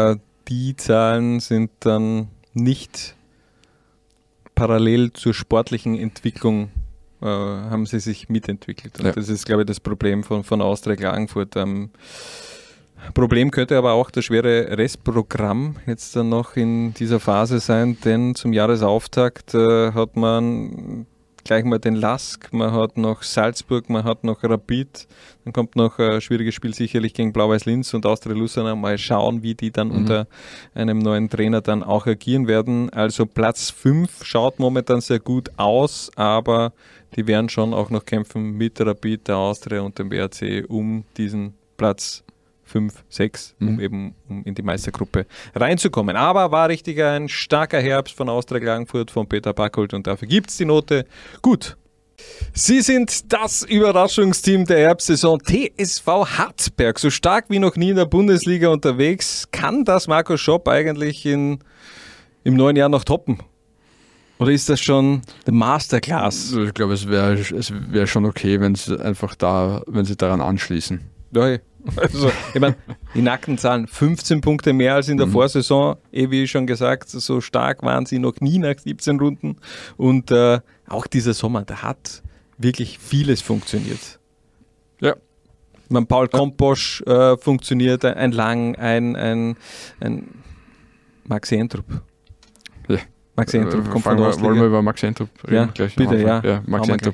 die Zahlen sind dann nicht parallel zur sportlichen Entwicklung, haben sie sich mitentwickelt. Und das ist, glaube ich, das Problem von Austria Klagenfurt. Problem könnte aber auch das schwere Restprogramm jetzt dann noch in dieser Phase sein, denn zum Jahresauftakt hat man gleich mal den LASK, man hat noch Salzburg, man hat noch Rapid, dann kommt noch ein schwieriges Spiel sicherlich gegen Blau-Weiß Linz und Austria Luzern. Mal schauen, wie die dann unter einem neuen Trainer dann auch agieren werden. Also Platz 5 schaut momentan sehr gut aus, aber die werden schon auch noch kämpfen mit Rapid, der Austria und dem WRC um diesen Platz 5, 6, um in die Meistergruppe reinzukommen. Aber war richtig ein starker Herbst von Austria Klagenfurt, von Peter Backholt, und dafür gibt es die Note gut. Sie sind das Überraschungsteam der Herbstsaison, TSV Hartberg. So stark wie noch nie in der Bundesliga unterwegs. Kann das Markus Schopp eigentlich im neuen Jahr noch toppen? Oder ist das schon der Masterclass? Ich glaube, es wär schon okay, wenn sie daran anschließen. Ja, also, ich meine, die nackten Zahlen, 15 Punkte mehr als in der Vorsaison, wie schon gesagt, so stark waren sie noch nie nach 17 Runden, und auch dieser Sommer, da hat wirklich vieles funktioniert. Ja. Ich meine, Paul Komposch funktioniert, ein Lang, ein Max Entrup. Ja. Max Entrup kommt von der Ostliga. Wollen wir über Max Entrup reden? Ja, gleich bitte, ja. Max Entrup,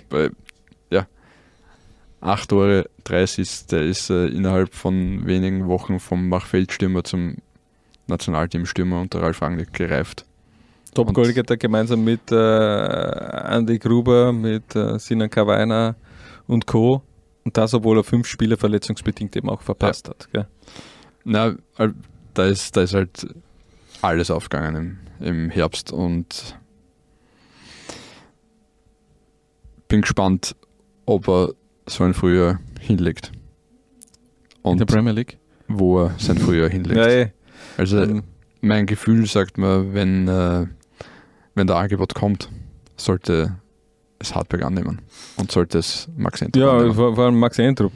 8 Tore, 3 Assists, der ist innerhalb von wenigen Wochen vom Machfeldstürmer zum Nationalteamstürmer unter Ralf Rangnick gereift. Top-Goalgetter gemeinsam mit Andi Gruber, mit Sinan Kawainer und Co. Und das, obwohl er 5 Spiele verletzungsbedingt eben auch verpasst hat. Gell? Na, da ist halt alles aufgegangen im Herbst, und bin gespannt, ob er so ein Frühjahr hinlegt. Und in der Premier League? Wo er sein Frühjahr hinlegt. Ja, also mein Gefühl sagt mir, wenn der Angebot kommt, sollte es Hartberg annehmen und sollte es Max Entrup annehmen. Ja, vor allem Max Entrup.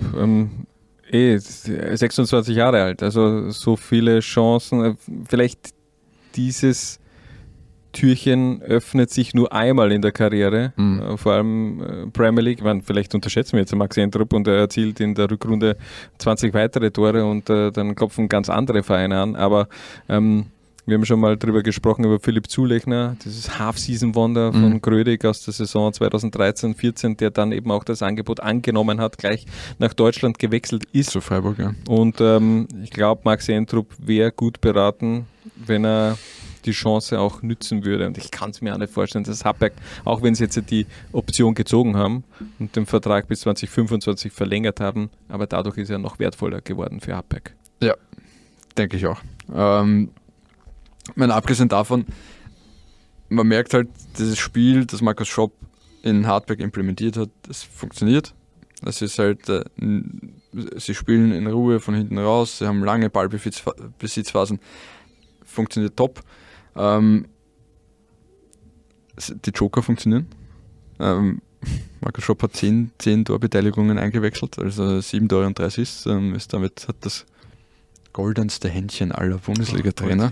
26 Jahre alt, also so viele Chancen. Vielleicht dieses Türchen öffnet sich nur einmal in der Karriere, vor allem Premier League. Vielleicht unterschätzen wir jetzt Max Entrup, und er erzielt in der Rückrunde 20 weitere Tore, und dann klopfen ganz andere Vereine an. Aber wir haben schon mal drüber gesprochen, über Philipp Zulechner, dieses Half-Season-Wonder von Grödig aus der Saison 2013-14, der dann eben auch das Angebot angenommen hat, gleich nach Deutschland gewechselt ist. Zu Freiburg, ja. Und ich glaube, Max Entrup wäre gut beraten, wenn er die Chance auch nützen würde. Und ich kann es mir auch nicht vorstellen, dass Hartberg, auch wenn sie jetzt die Option gezogen haben und den Vertrag bis 2025 verlängert haben, aber dadurch ist er noch wertvoller geworden für Hartberg. Ja, denke ich auch. Abgesehen davon, man merkt halt, dieses Spiel, das Markus Schopp in Hartberg implementiert hat, das funktioniert. Das ist halt, sie spielen in Ruhe von hinten raus, sie haben lange Ballbesitzphasen, funktioniert top. Die Joker funktionieren. Markus Schopp hat 10 Torbeteiligungen eingewechselt, also 7 Tore und 3 Assists. Hat das goldenste Händchen aller Bundesliga-Trainer.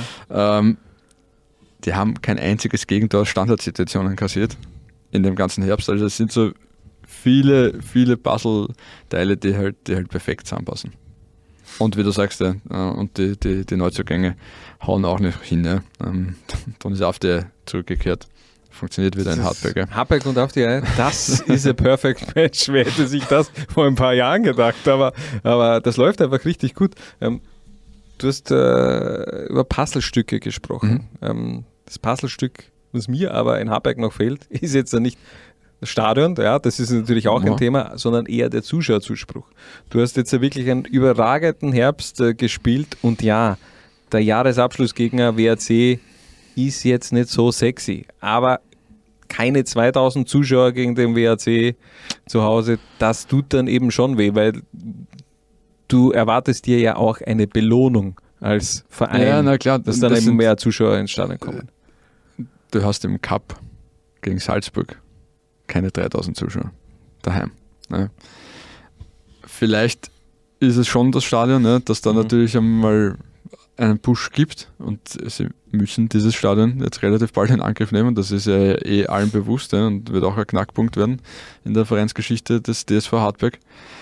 Die haben kein einziges Gegentor aus Standardsituationen kassiert in dem ganzen Herbst. Also es sind so viele Puzzleteile, die halt perfekt zusammenpassen. Und wie du sagst, und die Neuzugänge hauen auch nicht hin. Ja. Dann ist Afte zurückgekehrt. Funktioniert wieder in Hartberg. Ja. Hartberg und Afte, das ist ein Perfect Match. Wer hätte sich das vor ein paar Jahren gedacht? Aber das läuft einfach richtig gut. Du hast über Puzzlestücke gesprochen. Das Puzzlestück, was mir aber in Hartberg noch fehlt, ist jetzt nicht das Stadion, ja, das ist natürlich auch ein Thema, sondern eher der Zuschauerzuspruch. Du hast jetzt wirklich einen überragenden Herbst gespielt, und ja, der Jahresabschlussgegner WRC ist jetzt nicht so sexy, aber keine 2000 Zuschauer gegen den WRC zu Hause, das tut dann eben schon weh, weil du erwartest dir ja auch eine Belohnung als Verein, ja, na klar, dass dann eben mehr Zuschauer ins Stadion kommen. Du hast im Cup gegen Salzburg keine 3000 Zuschauer daheim. Ne? Vielleicht ist es schon das Stadion, ne, das da natürlich einmal einen Push gibt und sie müssen dieses Stadion jetzt relativ bald in Angriff nehmen. Das ist ja allen bewusst und wird auch ein Knackpunkt werden in der Vereinsgeschichte des DSV Hartberg.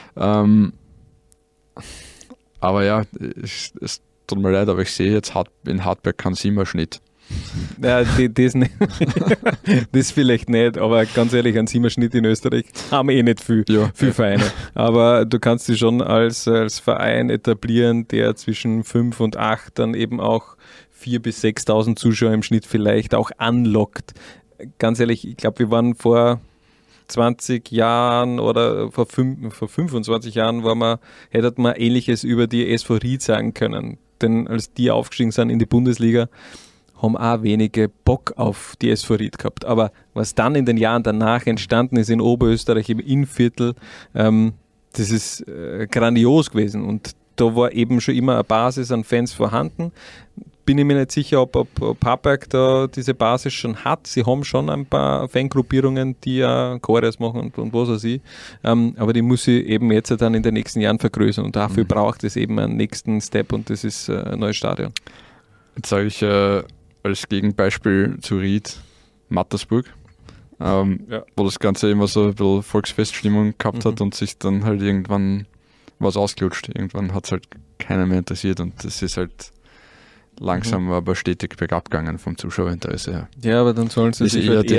Aber ja, es tut mir leid, aber ich sehe jetzt in Hartberg keinen Siemerschnitt. Ja, das nicht. Das vielleicht nicht, aber ganz ehrlich, ein Siemerschnitt in Österreich haben nicht viel Vereine. Aber du kannst dich schon als Verein etablieren, der zwischen 5 und 8 dann eben auch 4.000 bis 6.000 Zuschauer im Schnitt vielleicht auch anlockt. Ganz ehrlich, ich glaube, wir waren vor 20 Jahren oder vor 25 Jahren hätte man Ähnliches über die SV Ried sagen können. Denn als die aufgestiegen sind in die Bundesliga, haben auch wenige Bock auf die SV Ried gehabt. Aber was dann in den Jahren danach entstanden ist in Oberösterreich im Innviertel, das ist grandios gewesen. Und da war eben schon immer eine Basis an Fans vorhanden. Bin ich mir nicht sicher, ob Hartberg da diese Basis schon hat. Sie haben schon ein paar Fangruppierungen, die ja Choreos machen und was weiß ich. Aber die muss sie eben jetzt dann in den nächsten Jahren vergrößern. Und dafür braucht es eben einen nächsten Step und das ist ein neues Stadion. Jetzt sage ich als Gegenbeispiel zu Ried Mattersburg, wo das Ganze immer so ein bisschen Volksfeststimmung gehabt hat und sich dann halt irgendwann was ausgelutscht. Irgendwann hat es halt keiner mehr interessiert und das ist halt langsam aber stetig bergab gegangen vom Zuschauerinteresse her. Ja, aber dann sollen sie sich halt die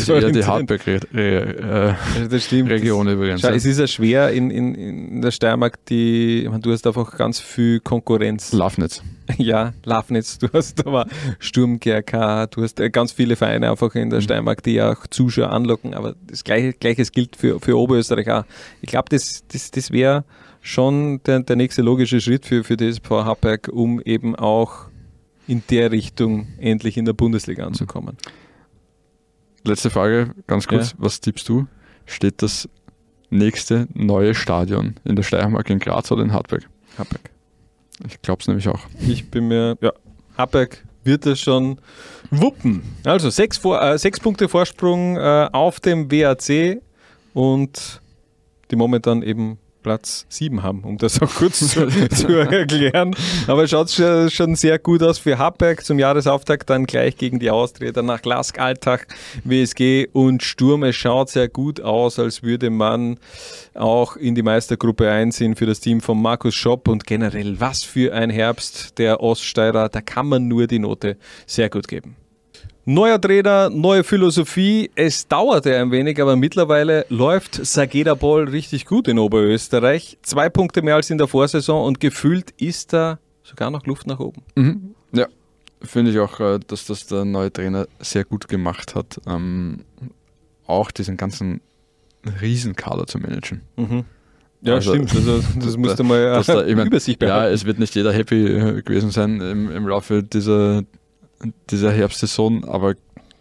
Hartberg-Region übrigens. Schau, es ist ja schwer in der Steiermark, du hast einfach ganz viel Konkurrenz. Lafnitz. Ja, Lafnitz, du hast aber Sturm GRK, du hast ganz viele Vereine einfach in der Steiermark, die auch Zuschauer anlocken, aber das Gleiches gilt für Oberösterreich auch. Ich glaube, das wäre schon der nächste logische Schritt für DSV Hartberg, um eben auch in der Richtung endlich in der Bundesliga anzukommen. Letzte Frage, ganz kurz, was tippst du? Steht das nächste neue Stadion in der Steiermark in Graz oder in Hartberg? Hartberg. Ich glaube es nämlich auch. Ich bin mir, Hartberg wird das schon wuppen. Also 6 Punkte Vorsprung auf dem WAC und die momentan eben Platz 7 haben, um das auch kurz zu erklären. Aber es schaut schon sehr gut aus für Hartberg zum Jahresauftakt, dann gleich gegen die Austria, danach Lask, Altach, WSG und Sturm. Es schaut sehr gut aus, als würde man auch in die Meistergruppe einziehen für das Team von Markus Schopp und generell, was für ein Herbst der Oststeirer, da kann man nur die Note sehr gut geben. Neuer Trainer, neue Philosophie. Es dauerte ein wenig, aber mittlerweile läuft Sageda Ball richtig gut in Oberösterreich. 2 Punkte mehr als in der Vorsaison und gefühlt ist da sogar noch Luft nach oben. Mhm. Ja, finde ich auch, dass das der neue Trainer sehr gut gemacht hat. Auch diesen ganzen Riesenkader zu managen. Mhm. Ja, also, stimmt. Also, das musste mal Übersicht behalten. Ja, es wird nicht jeder happy gewesen sein im Laufe dieser Herbstsaison, aber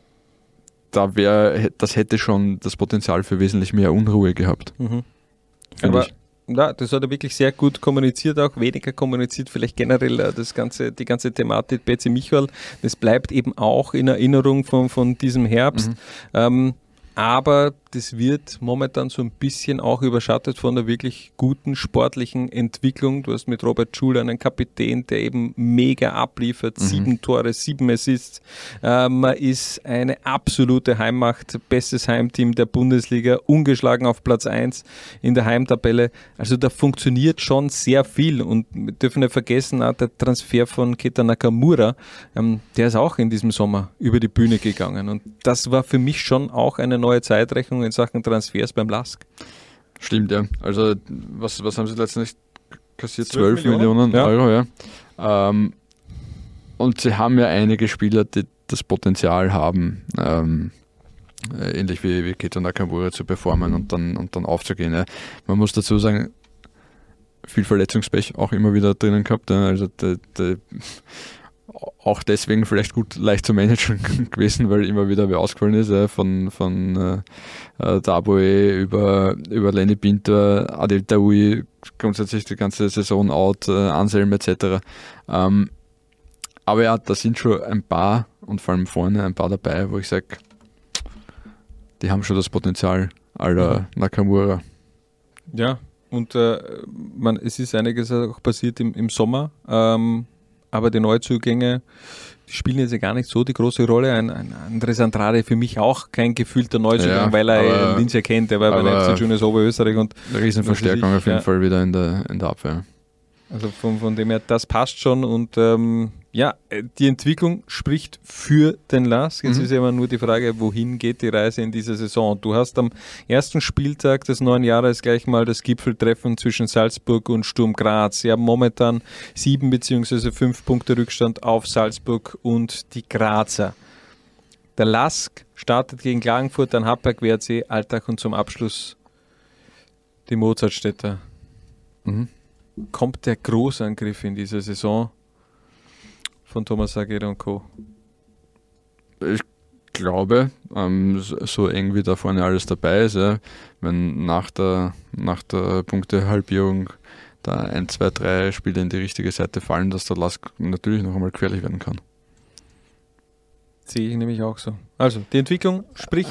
das hätte schon das Potenzial für wesentlich mehr Unruhe gehabt. Mhm. Aber das hat er wirklich sehr gut kommuniziert, auch weniger kommuniziert, vielleicht generell die ganze Thematik Betsy Michael, das bleibt eben auch in Erinnerung von diesem Herbst. Aber das wird momentan so ein bisschen auch überschattet von der wirklich guten sportlichen Entwicklung. Du hast mit Robert Schul einen Kapitän, der eben mega abliefert, 7 Tore, 7 Assists. Man ist eine absolute Heimmacht, bestes Heimteam der Bundesliga, ungeschlagen auf Platz 1 in der Heimtabelle. Also da funktioniert schon sehr viel und wir dürfen nicht vergessen, auch der Transfer von Keta Nakamura, der ist auch in diesem Sommer über die Bühne gegangen und das war für mich schon auch eine neue Zeitrechnung in Sachen Transfers beim LASK. Stimmt, ja. Also was haben sie letztendlich kassiert? 12 Millionen Euro, ja. Und sie haben ja einige Spieler, die das Potenzial haben, ähnlich wie Keta Nakamura zu performen und dann aufzugehen. Ja. Man muss dazu sagen, viel Verletzungspech auch immer wieder drinnen gehabt. Ja. Also auch deswegen vielleicht leicht zu managen gewesen, weil immer wieder wer ausgefallen ist, von Daboe über Lenny Pinter, Adel Taoui, grundsätzlich die ganze Saison out, Anselm etc. Aber ja, da sind schon ein paar und vor allem vorne ein paar dabei, wo ich sage, die haben schon das Potenzial aller Nakamura. Ja, und es ist einiges auch passiert im Sommer. aber die Neuzugänge, die spielen jetzt ja gar nicht so die große Rolle. Ein Andres Andrade für mich auch kein gefühlter Neuzugang, weil er Linz erkennt, der war bei der FC Juniors Oberösterreich. Und eine Riesenverstärkung auf jeden Fall wieder in der Abwehr. Also von dem her, das passt schon und die Entwicklung spricht für den LASK. Jetzt ist ja immer nur die Frage, wohin geht die Reise in dieser Saison? Du hast am ersten Spieltag des neuen Jahres gleich mal das Gipfeltreffen zwischen Salzburg und Sturm Graz. Sie haben momentan 7 bzw. 5 Punkte Rückstand auf Salzburg und die Grazer. Der LASK startet gegen Klagenfurt, dann Hartberg, WRC, Altach und zum Abschluss die Mozartstädter. Kommt der Großangriff in dieser Saison von Thomas Ageda und Co.? Ich glaube, so eng wie da vorne alles dabei ist, wenn nach der Punktehalbierung da 1, 2, 3 Spiele in die richtige Seite fallen, dass der LASK natürlich noch einmal gefährlich werden kann. Sehe ich nämlich auch so. Also, die Entwicklung spricht...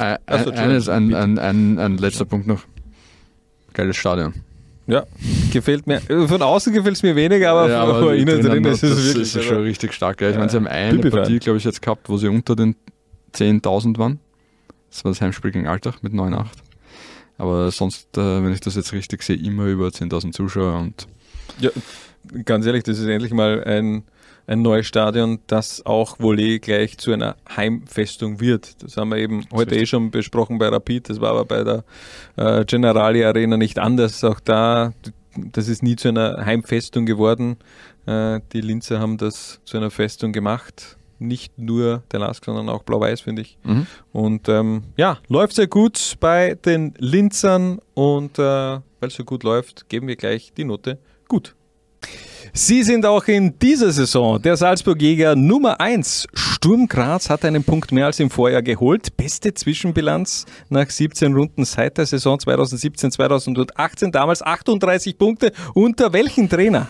Ein letzter Punkt noch. Geiles Stadion. Ja, gefällt mir. Von außen gefällt es mir weniger, aber von innen drin ist es wirklich... Das ist schon richtig stark. Ich meine, sie haben eine Partie, glaube ich, jetzt gehabt, wo sie unter den 10.000 waren. Das war das Heimspiel gegen Altach mit 9,8. Aber sonst, wenn ich das jetzt richtig sehe, immer über 10.000 Zuschauer. Und ja, ganz ehrlich, das ist endlich mal ein neues Stadion, das auch wohl gleich zu einer Heimfestung wird. Das haben wir eben heute schon besprochen bei Rapid, das war aber bei der Generali Arena nicht anders. Auch da, das ist nie zu einer Heimfestung geworden. Die Linzer haben das zu einer Festung gemacht. Nicht nur der LASK, sondern auch Blau-Weiß, finde ich. Und läuft sehr gut bei den Linzern und weil es so gut läuft, geben wir gleich die Note gut. Sie sind auch in dieser Saison der Salzburg-Jäger Nummer 1. Sturm Graz hat einen Punkt mehr als im Vorjahr geholt. Beste Zwischenbilanz nach 17 Runden seit der Saison 2017-2018. Damals 38 Punkte. Unter welchen Trainer?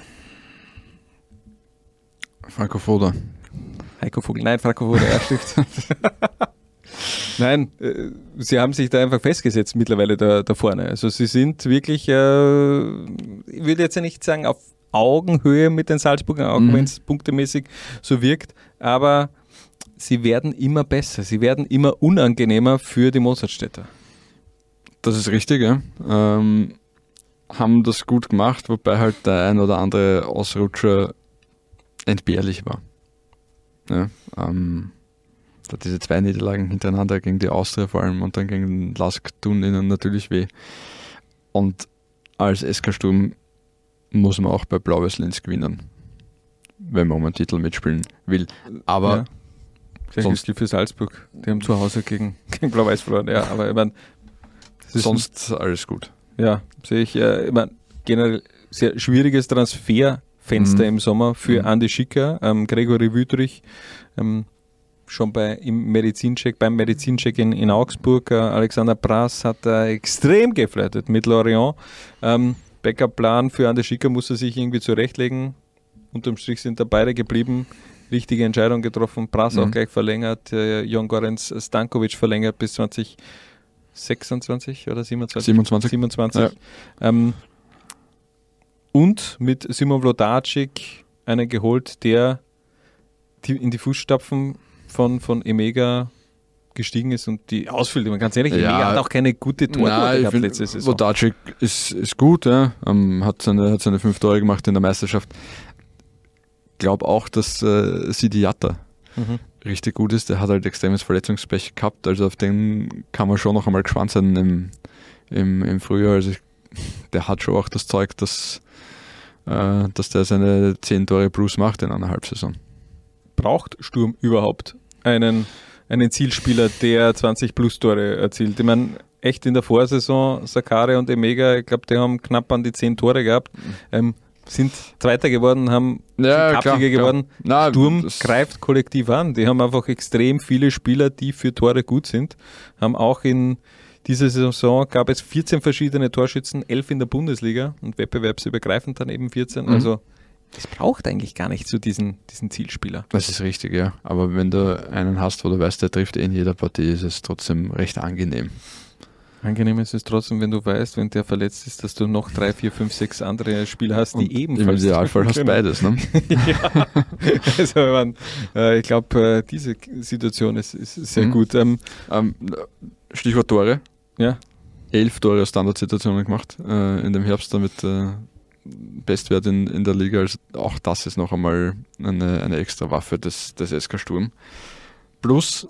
Franco Foda. Heiko Vogel. Nein, Franco Foda, ja, stimmt. Nein, sie haben sich da einfach festgesetzt mittlerweile da vorne. Also sie sind wirklich, ich würde jetzt ja nicht sagen auf Augenhöhe mit den Salzburgern, auch wenn es punktemäßig so wirkt, aber sie werden immer besser, sie werden immer unangenehmer für die Mozartstädter. Das ist richtig, ja. Haben das gut gemacht, wobei halt der ein oder andere Ausrutscher entbehrlich war. Ja, diese 2 Niederlagen hintereinander gegen die Austria vor allem und dann gegen den LASK tun ihnen natürlich weh. Und als SK Sturm muss man auch bei Blau-Weiß Linz gewinnen, wenn man um einen Titel mitspielen will. Aber sonst für Salzburg, die haben zu Hause gegen Blau-Weiß verloren. Ja, aber ich meine, sonst alles gut. Ja, sehe ich. Ich meine, generell sehr schwieriges Transferfenster im Sommer für Andi Schicker, Gregory Wüthrich, schon beim Medizincheck in Augsburg. Alexander Brass hat extrem geflirtet mit Lorient. Backup-Plan für Andi Schicker muss er sich irgendwie zurechtlegen. Unterm Strich sind da beide geblieben. Richtige Entscheidung getroffen. Brass auch gleich verlängert. Jon Gorenc Stankovic verlängert bis 2026 oder 27? Ja. Und mit Simon Vlodarczyk einen geholt, der in die Fußstapfen von Emega gestiegen ist und die ausfüllt. Man ganz ehrlich, Emega hat auch keine gute Torquote gehabt letzte Saison. Vlodarczyk ist gut, ja. Hat seine 5 Tore gemacht in der Meisterschaft. Ich glaube auch, dass Sidi Jatta richtig gut ist. Der hat halt extremes Verletzungspech gehabt, also auf den kann man schon noch einmal gespannt sein im Frühjahr. Also der hat schon auch das Zeug, dass der seine 10 Tore plus macht in einer Halbsaison. Braucht Sturm überhaupt einen Zielspieler, der 20 plus Tore erzielt? Ich meine, echt in der Vorsaison, Sakare und Emega, ich glaube, die haben knapp an die 10 Tore gehabt, sind Zweiter geworden, sind Cupsieger geworden. Sturm greift kollektiv an. Die haben einfach extrem viele Spieler, die für Tore gut sind. Haben auch in dieser Saison gab es 14 verschiedene Torschützen, 11 in der Bundesliga und wettbewerbsübergreifend dann eben 14. Also es braucht eigentlich gar nicht so diesen Zielspieler. Das ist richtig, ja. Aber wenn du einen hast, wo du weißt, der trifft in jeder Partie, ist es trotzdem recht angenehm. Angenehm ist es trotzdem, wenn du weißt, wenn der verletzt ist, dass du noch 3, 4, 5, 6 andere Spieler hast, die Und ebenfalls. im Idealfall hast du beides. Ne? Ja, also ich glaube, diese Situation ist sehr gut. Stichwort Tore. Ja. 11 Tore aus Standardsituationen gemacht in dem Herbst, damit Bestwert in der Liga. Also auch das ist noch einmal eine extra Waffe des SK Sturm. Plus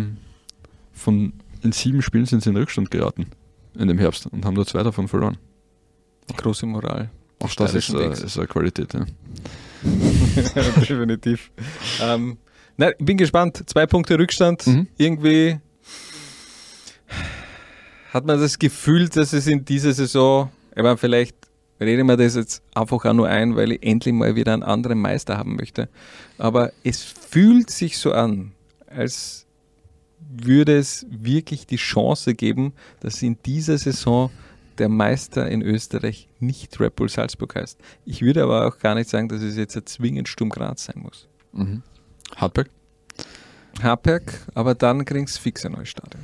in 7 Spielen sind sie in Rückstand geraten in dem Herbst und haben nur 2 davon verloren. Große Moral. Auch das ist eine Qualität. Ja. Definitiv. Ich bin gespannt. 2 Punkte Rückstand. Irgendwie hat man das Gefühl, dass es in dieser Saison, aber vielleicht rede mir das jetzt einfach auch nur ein, weil ich endlich mal wieder einen anderen Meister haben möchte. Aber es fühlt sich so an, als würde es wirklich die Chance geben, dass in dieser Saison der Meister in Österreich nicht Red Bull Salzburg heißt. Ich würde aber auch gar nicht sagen, dass es jetzt zwingend Sturm Graz sein muss. Hartberg, aber dann kriegst du fix ein neues Stadion.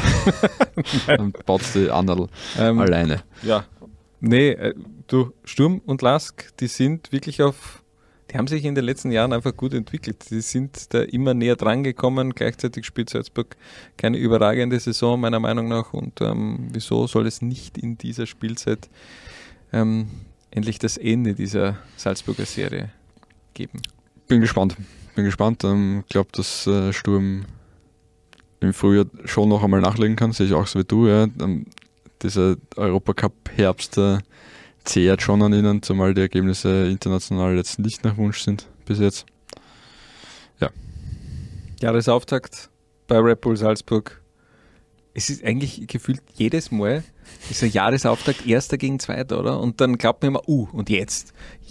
dann baut die Anderl alleine. Ja. Nee, du, Sturm und Lask, die sind wirklich die haben sich in den letzten Jahren einfach gut entwickelt. Die sind da immer näher dran gekommen. Gleichzeitig spielt Salzburg keine überragende Saison, meiner Meinung nach. Und wieso soll es nicht in dieser Spielzeit endlich das Ende dieser Salzburger Serie geben? Bin gespannt. Ich glaube, dass Sturm im Frühjahr schon noch einmal nachlegen kann. Sehe ich auch so wie du. Ja. Dieser Europacup-Herbst zehrt schon an ihnen, zumal die Ergebnisse international jetzt nicht nach Wunsch sind bis jetzt. Ja. Jahresauftakt bei Red Bull Salzburg. Es ist eigentlich gefühlt jedes Mal dieser Jahresauftakt Erster gegen Zweiter, oder? Und dann glaubt man immer, und jetzt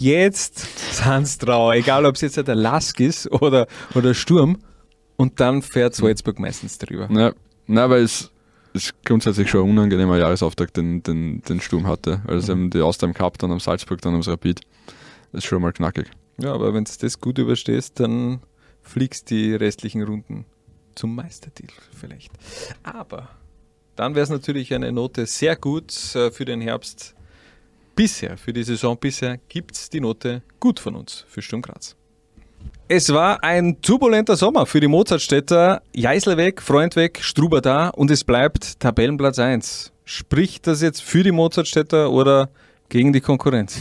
sind sie drauf. Egal, ob es jetzt der Lask ist oder Sturm. Und dann fährt Salzburg meistens drüber. Ja, weil es ist grundsätzlich schon ein unangenehmer Jahresauftakt, den Sturm hatte. Also sie haben die Austria im Cup, dann am Salzburg, dann am Rapid. Das ist schon mal knackig. Ja, aber wenn du das gut überstehst, dann fliegst die restlichen Runden zum Meistertitel vielleicht. Aber dann wäre es natürlich eine Note sehr gut für den Herbst. Für die Saison bisher gibt es die Note gut von uns für Sturm Graz. Es war ein turbulenter Sommer für die Mozartstädter. Jeißler weg, Freund weg, Struber da und es bleibt Tabellenplatz 1. Spricht das jetzt für die Mozartstädter oder gegen die Konkurrenz?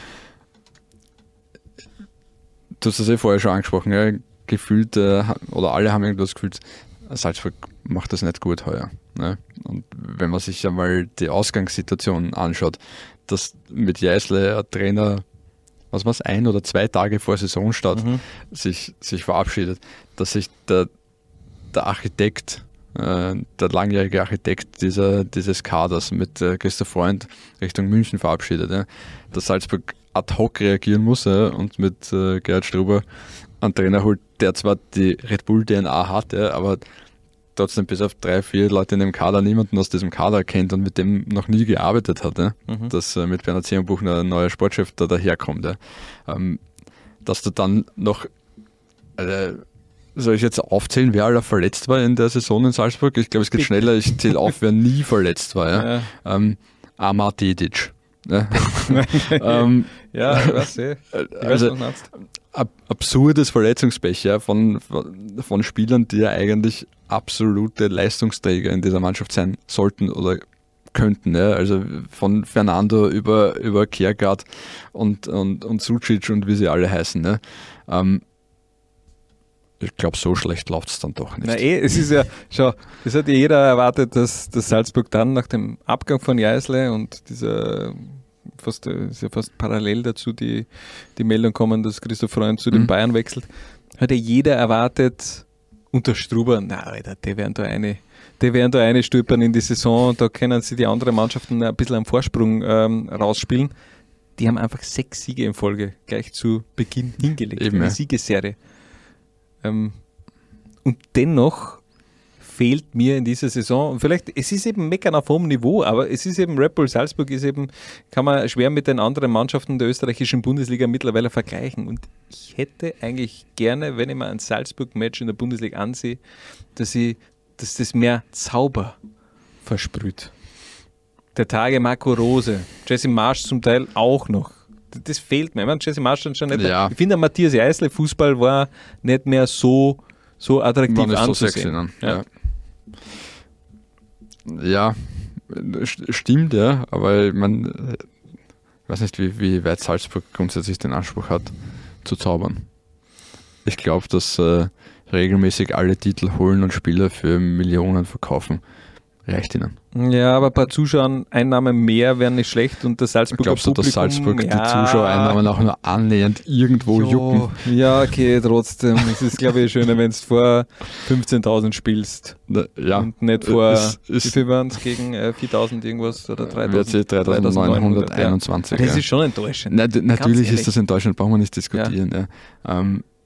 Du hast das vorher schon angesprochen. Ja. Gefühlt, oder alle haben irgendwas gefühlt, Salzburg macht das nicht gut heuer. Ne? Und wenn man sich einmal die Ausgangssituation anschaut, dass mit Jeißler ein Trainer 1 oder 2 Tage vor Saisonstart sich verabschiedet, dass sich der Architekt, der langjährige Architekt dieses Kaders mit Christoph Freund Richtung München verabschiedet, ja, dass Salzburg ad hoc reagieren muss und mit Gerhard Struber einen Trainer holt, der zwar die Red Bull DNA hat, ja, aber trotzdem bis auf 3, 4 Leute in dem Kader niemanden aus diesem Kader kennt und mit dem noch nie gearbeitet hat, ja? Dass mit Bernhard Zierenbuchner ein neuer Sportchef da daherkommt. Ja? Dass du dann noch, soll ich jetzt aufzählen, wer aller verletzt war in der Saison in Salzburg? Ich glaube, es geht schneller, ich zähle auf, wer nie verletzt war. Ja? Amar Dedic. Ja, ja, ich weiß eh. Also, absurdes Verletzungspech, ja, von Spielern, die ja eigentlich absolute Leistungsträger in dieser Mannschaft sein sollten oder könnten. Ja. Also von Fernando über Kjærgaard und Sucic und wie sie alle heißen. Ja. Ich glaube, so schlecht läuft es dann doch nicht. Es ist ja, schau, es hat ja jeder erwartet, dass Salzburg dann nach dem Abgang von Jeißle und dieser ist ja fast parallel dazu die Meldung kommen, dass Christoph Freund zu den Bayern wechselt, hat ja jeder erwartet, unter Struber, Alter, die werden da eine stülpern in die Saison, da können sie die anderen Mannschaften ein bisschen am Vorsprung rausspielen. Die haben einfach 6 Siege in Folge gleich zu Beginn hingelegt. Eben, eine Siegesserie. Und dennoch fehlt mir in dieser Saison, und vielleicht, es ist eben Meckern auf hohem Niveau, aber es ist eben, Red Bull Salzburg ist eben, kann man schwer mit den anderen Mannschaften der österreichischen Bundesliga mittlerweile vergleichen. Und ich hätte eigentlich gerne, wenn ich mir ein Salzburg-Match in der Bundesliga ansehe, dass das mehr Zauber versprüht. der Tage Marco Rose, Jesse Marsch zum Teil auch noch. Das fehlt mir. Ich meine, Jesse Marsch dann schon nicht. Ja. Ich finde, Matthias Jeißle, Fußball war nicht mehr so attraktiv War nicht so anzusehen. sexy, ne? Ja. Ja, stimmt, ja, aber ich weiß nicht, wie weit Salzburg grundsätzlich den Anspruch hat, zu zaubern. Ich glaube, dass regelmäßig alle Titel holen und Spieler für Millionen verkaufen, reicht ihnen. Ja, aber ein paar Zuschauereinnahmen mehr wären nicht schlecht und das Salzburger Glaubst du, dass Publikum, Salzburg die Zuschauereinnahmen auch nur annähernd irgendwo jucken? Ja, okay, trotzdem. Es ist, glaube ich, schöner, wenn du vor 15.000 spielst Ja, und nicht vor, wie ist viel waren es, gegen 4.000 irgendwas oder 3.000? 3.921. Das Ja. ist schon enttäuschend. Natürlich ehrlich. ist das in Deutschland, brauchen wir nicht diskutieren. Ja.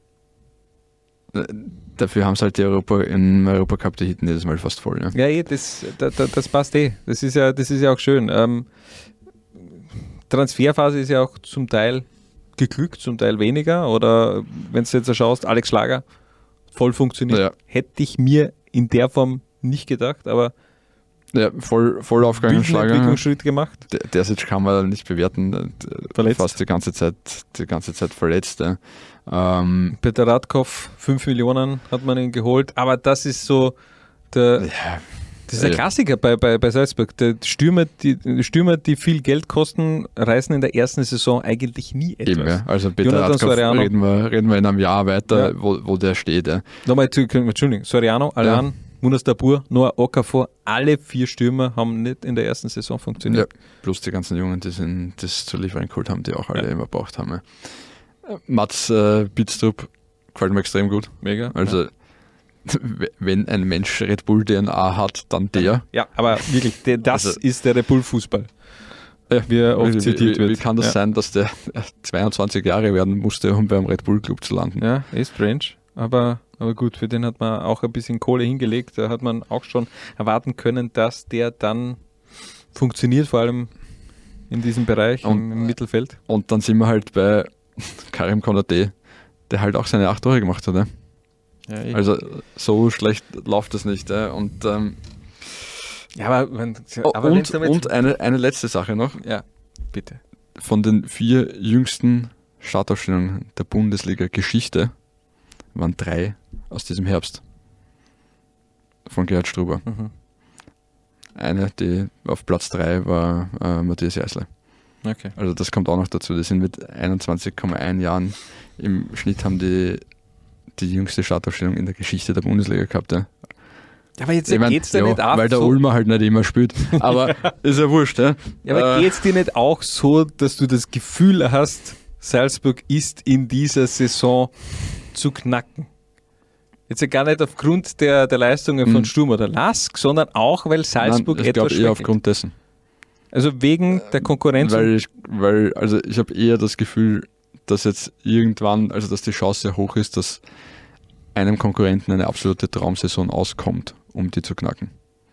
Dafür haben sie halt im Europacup die Hitten jedes Mal fast voll. Ja. Ja, das passt eh. Das ist ja auch schön. Transferphase ist ja auch zum Teil geglückt, zum Teil weniger. Oder wenn du jetzt schaust, Alex Schlager, voll funktioniert. Ja. Hätte ich mir in der Form nicht gedacht, aber Ja, voll aufgegangen Schlager. Entwicklungsschritt gemacht. Der Sic kann man nicht bewerten. Verletzt. Fast die ganze Zeit verletzt. Ja. Peter Radkoff, 5 Millionen hat man ihn geholt, aber das ist so das ist ein Klassiker bei Salzburg. Die Stürmer, die viel Geld kosten, reißen in der ersten Saison eigentlich nie etwas. Eben, ja. Also Peter Jonathan Radkoff Soriano. reden wir in einem Jahr weiter, Ja. wo der steht. Ja. Nochmal, Entschuldigung, Soriano, Alan, Munas Dabur, Noah Okafor, alle 4 Stürmer haben nicht in der ersten Saison Ja, funktioniert. plus die ganzen Jungen, die das zu liefern geholt haben, die auch alle immer braucht haben. Ja. Mats Bidstrup gefällt mir extrem gut. Mega. Also wenn ein Mensch Red Bull DNA hat, dann der. Ja, aber wirklich, das Also- ist der Red Bull Fußball. Wie er oft zitiert wird. Wie kann das sein, dass der 22 Jahre werden musste, um beim Red Bull Club zu landen? Ja, ist strange. Aber gut, für den hat man auch ein bisschen Kohle hingelegt. Da hat man auch schon erwarten können, dass der dann funktioniert, vor allem in diesem Bereich im Mittelfeld. Und dann sind wir halt bei Karim Konaté, der halt auch seine 8 Tore gemacht hat. Ja? Ja, Also so schlecht läuft das nicht. Ja? Und und eine letzte Sache noch. ja, bitte. Von den 4 jüngsten Startaufstellungen der Bundesliga-Geschichte waren 3 aus diesem Herbst. Von Gerhard Struber. Mhm. Eine, die auf Platz 3 war Matthias Jeißle. Okay. Also das kommt auch noch dazu. Die sind mit 21,1 Jahren im Schnitt haben die jüngste Startaufstellung in der Geschichte der Bundesliga gehabt. Ja. Ja, aber jetzt Ich mein, geht's dir nicht auch weil der so, Ulmer halt nicht immer spielt. Aber ist ja wurscht. Ja, ja, aber geht's dir nicht auch so, dass du das Gefühl hast, Salzburg ist in dieser Saison zu knacken? Jetzt ja gar nicht aufgrund der Leistungen von Sturm oder Lask, sondern auch, weil Salzburg Nein, ich glaube etwas eher schwächelt. aufgrund dessen. Also wegen der Konkurrenz. Weil ich habe eher das Gefühl, dass jetzt irgendwann, also dass die Chance sehr hoch ist, dass einem Konkurrenten eine absolute Traumsaison auskommt, um die zu knacken.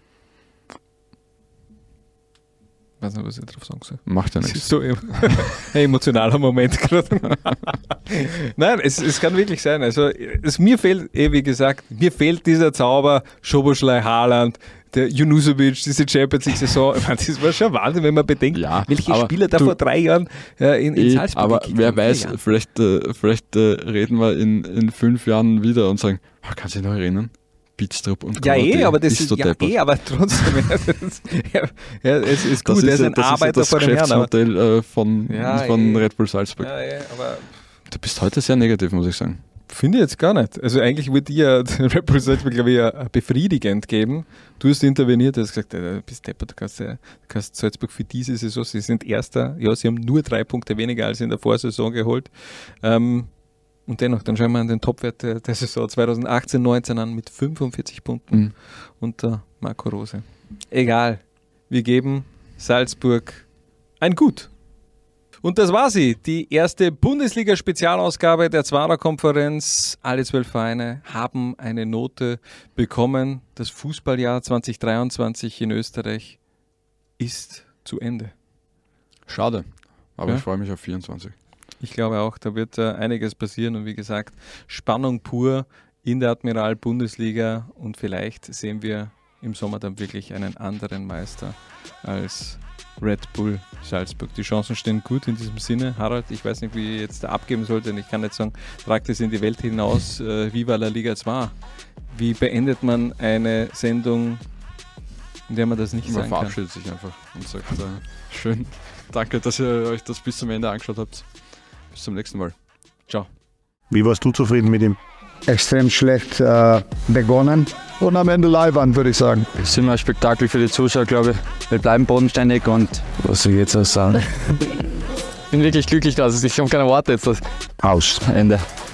Ich weiß nicht, was ich drauf sagen soll. Macht ja Das nichts. ist so ein emotionaler Moment gerade. Nein, es kann wirklich sein. Also mir fehlt, wie gesagt, mir fehlt dieser Zauber, Szoboszlai, Haaland, der Junusovic, diese Champions League-Saison. Ich meine, das war schon Wahnsinn, wenn man bedenkt, Ja, welche aber Spieler da du- vor 3 Jahren in Salzburg Aber gekickt wer haben. weiß, 4 Jahren. vielleicht reden wir in 5 Jahren wieder und sagen, kannst du dich noch erinnern? Bidstrup und Ja, Konaté, aber das ist so deppert. aber trotzdem. Es ist gut, er ist ein Arbeiter das vor dem Herrn. Aber, Geschäftsmodell von Ja, Red Bull Salzburg. ja, aber Du bist heute sehr negativ, muss ich sagen. finde ich jetzt gar nicht. Also eigentlich würde dir der Red Bull Salzburg, glaube ich, ein befriedigend geben. Du hast interveniert, du hast gesagt, du bist deppert, du kannst Salzburg für diese Saison, sie sind Erster, ja, sie haben nur 3 Punkte weniger als in der Vorsaison geholt. Und dennoch, dann schauen wir an den Topwert der Saison 2018-19 an mit 45 Punkten Mhm. unter Marco Rose. Egal, wir geben Salzburg ein Gut. Und das war sie, die erste Bundesliga-Spezialausgabe der Zwarer-Konferenz. Alle 12 Vereine haben eine Note bekommen. Das Fußballjahr 2023 in Österreich ist zu Ende. Schade, aber Ja. ich freue mich auf 24. Ich glaube auch, da wird einiges passieren und wie gesagt, Spannung pur in der Admiral-Bundesliga und vielleicht sehen wir im Sommer dann wirklich einen anderen Meister als Red Bull Salzburg. Die Chancen stehen gut in diesem Sinne. Harald, ich weiß nicht, wie ich jetzt da abgeben sollte, und ich kann nicht sagen, tragt es in die Welt hinaus, Viva la Liga 2. Wie beendet man eine Sendung, in der man das nicht sagen kann? Man verabschiedet sich einfach und sagt, schön, danke, dass ihr euch das bis zum Ende angeschaut habt. Bis zum nächsten Mal. Ciao. Wie warst du zufrieden mit ihm? Extrem schlecht begonnen und am Ende leiwand, würde ich sagen. Es ist immer ein Spektakel für die Zuschauer, glaube ich. Wir bleiben bodenständig und was soll ich jetzt auch sagen? Ich bin wirklich glücklich, dass ich habe keine Worte jetzt. Aus. Ende.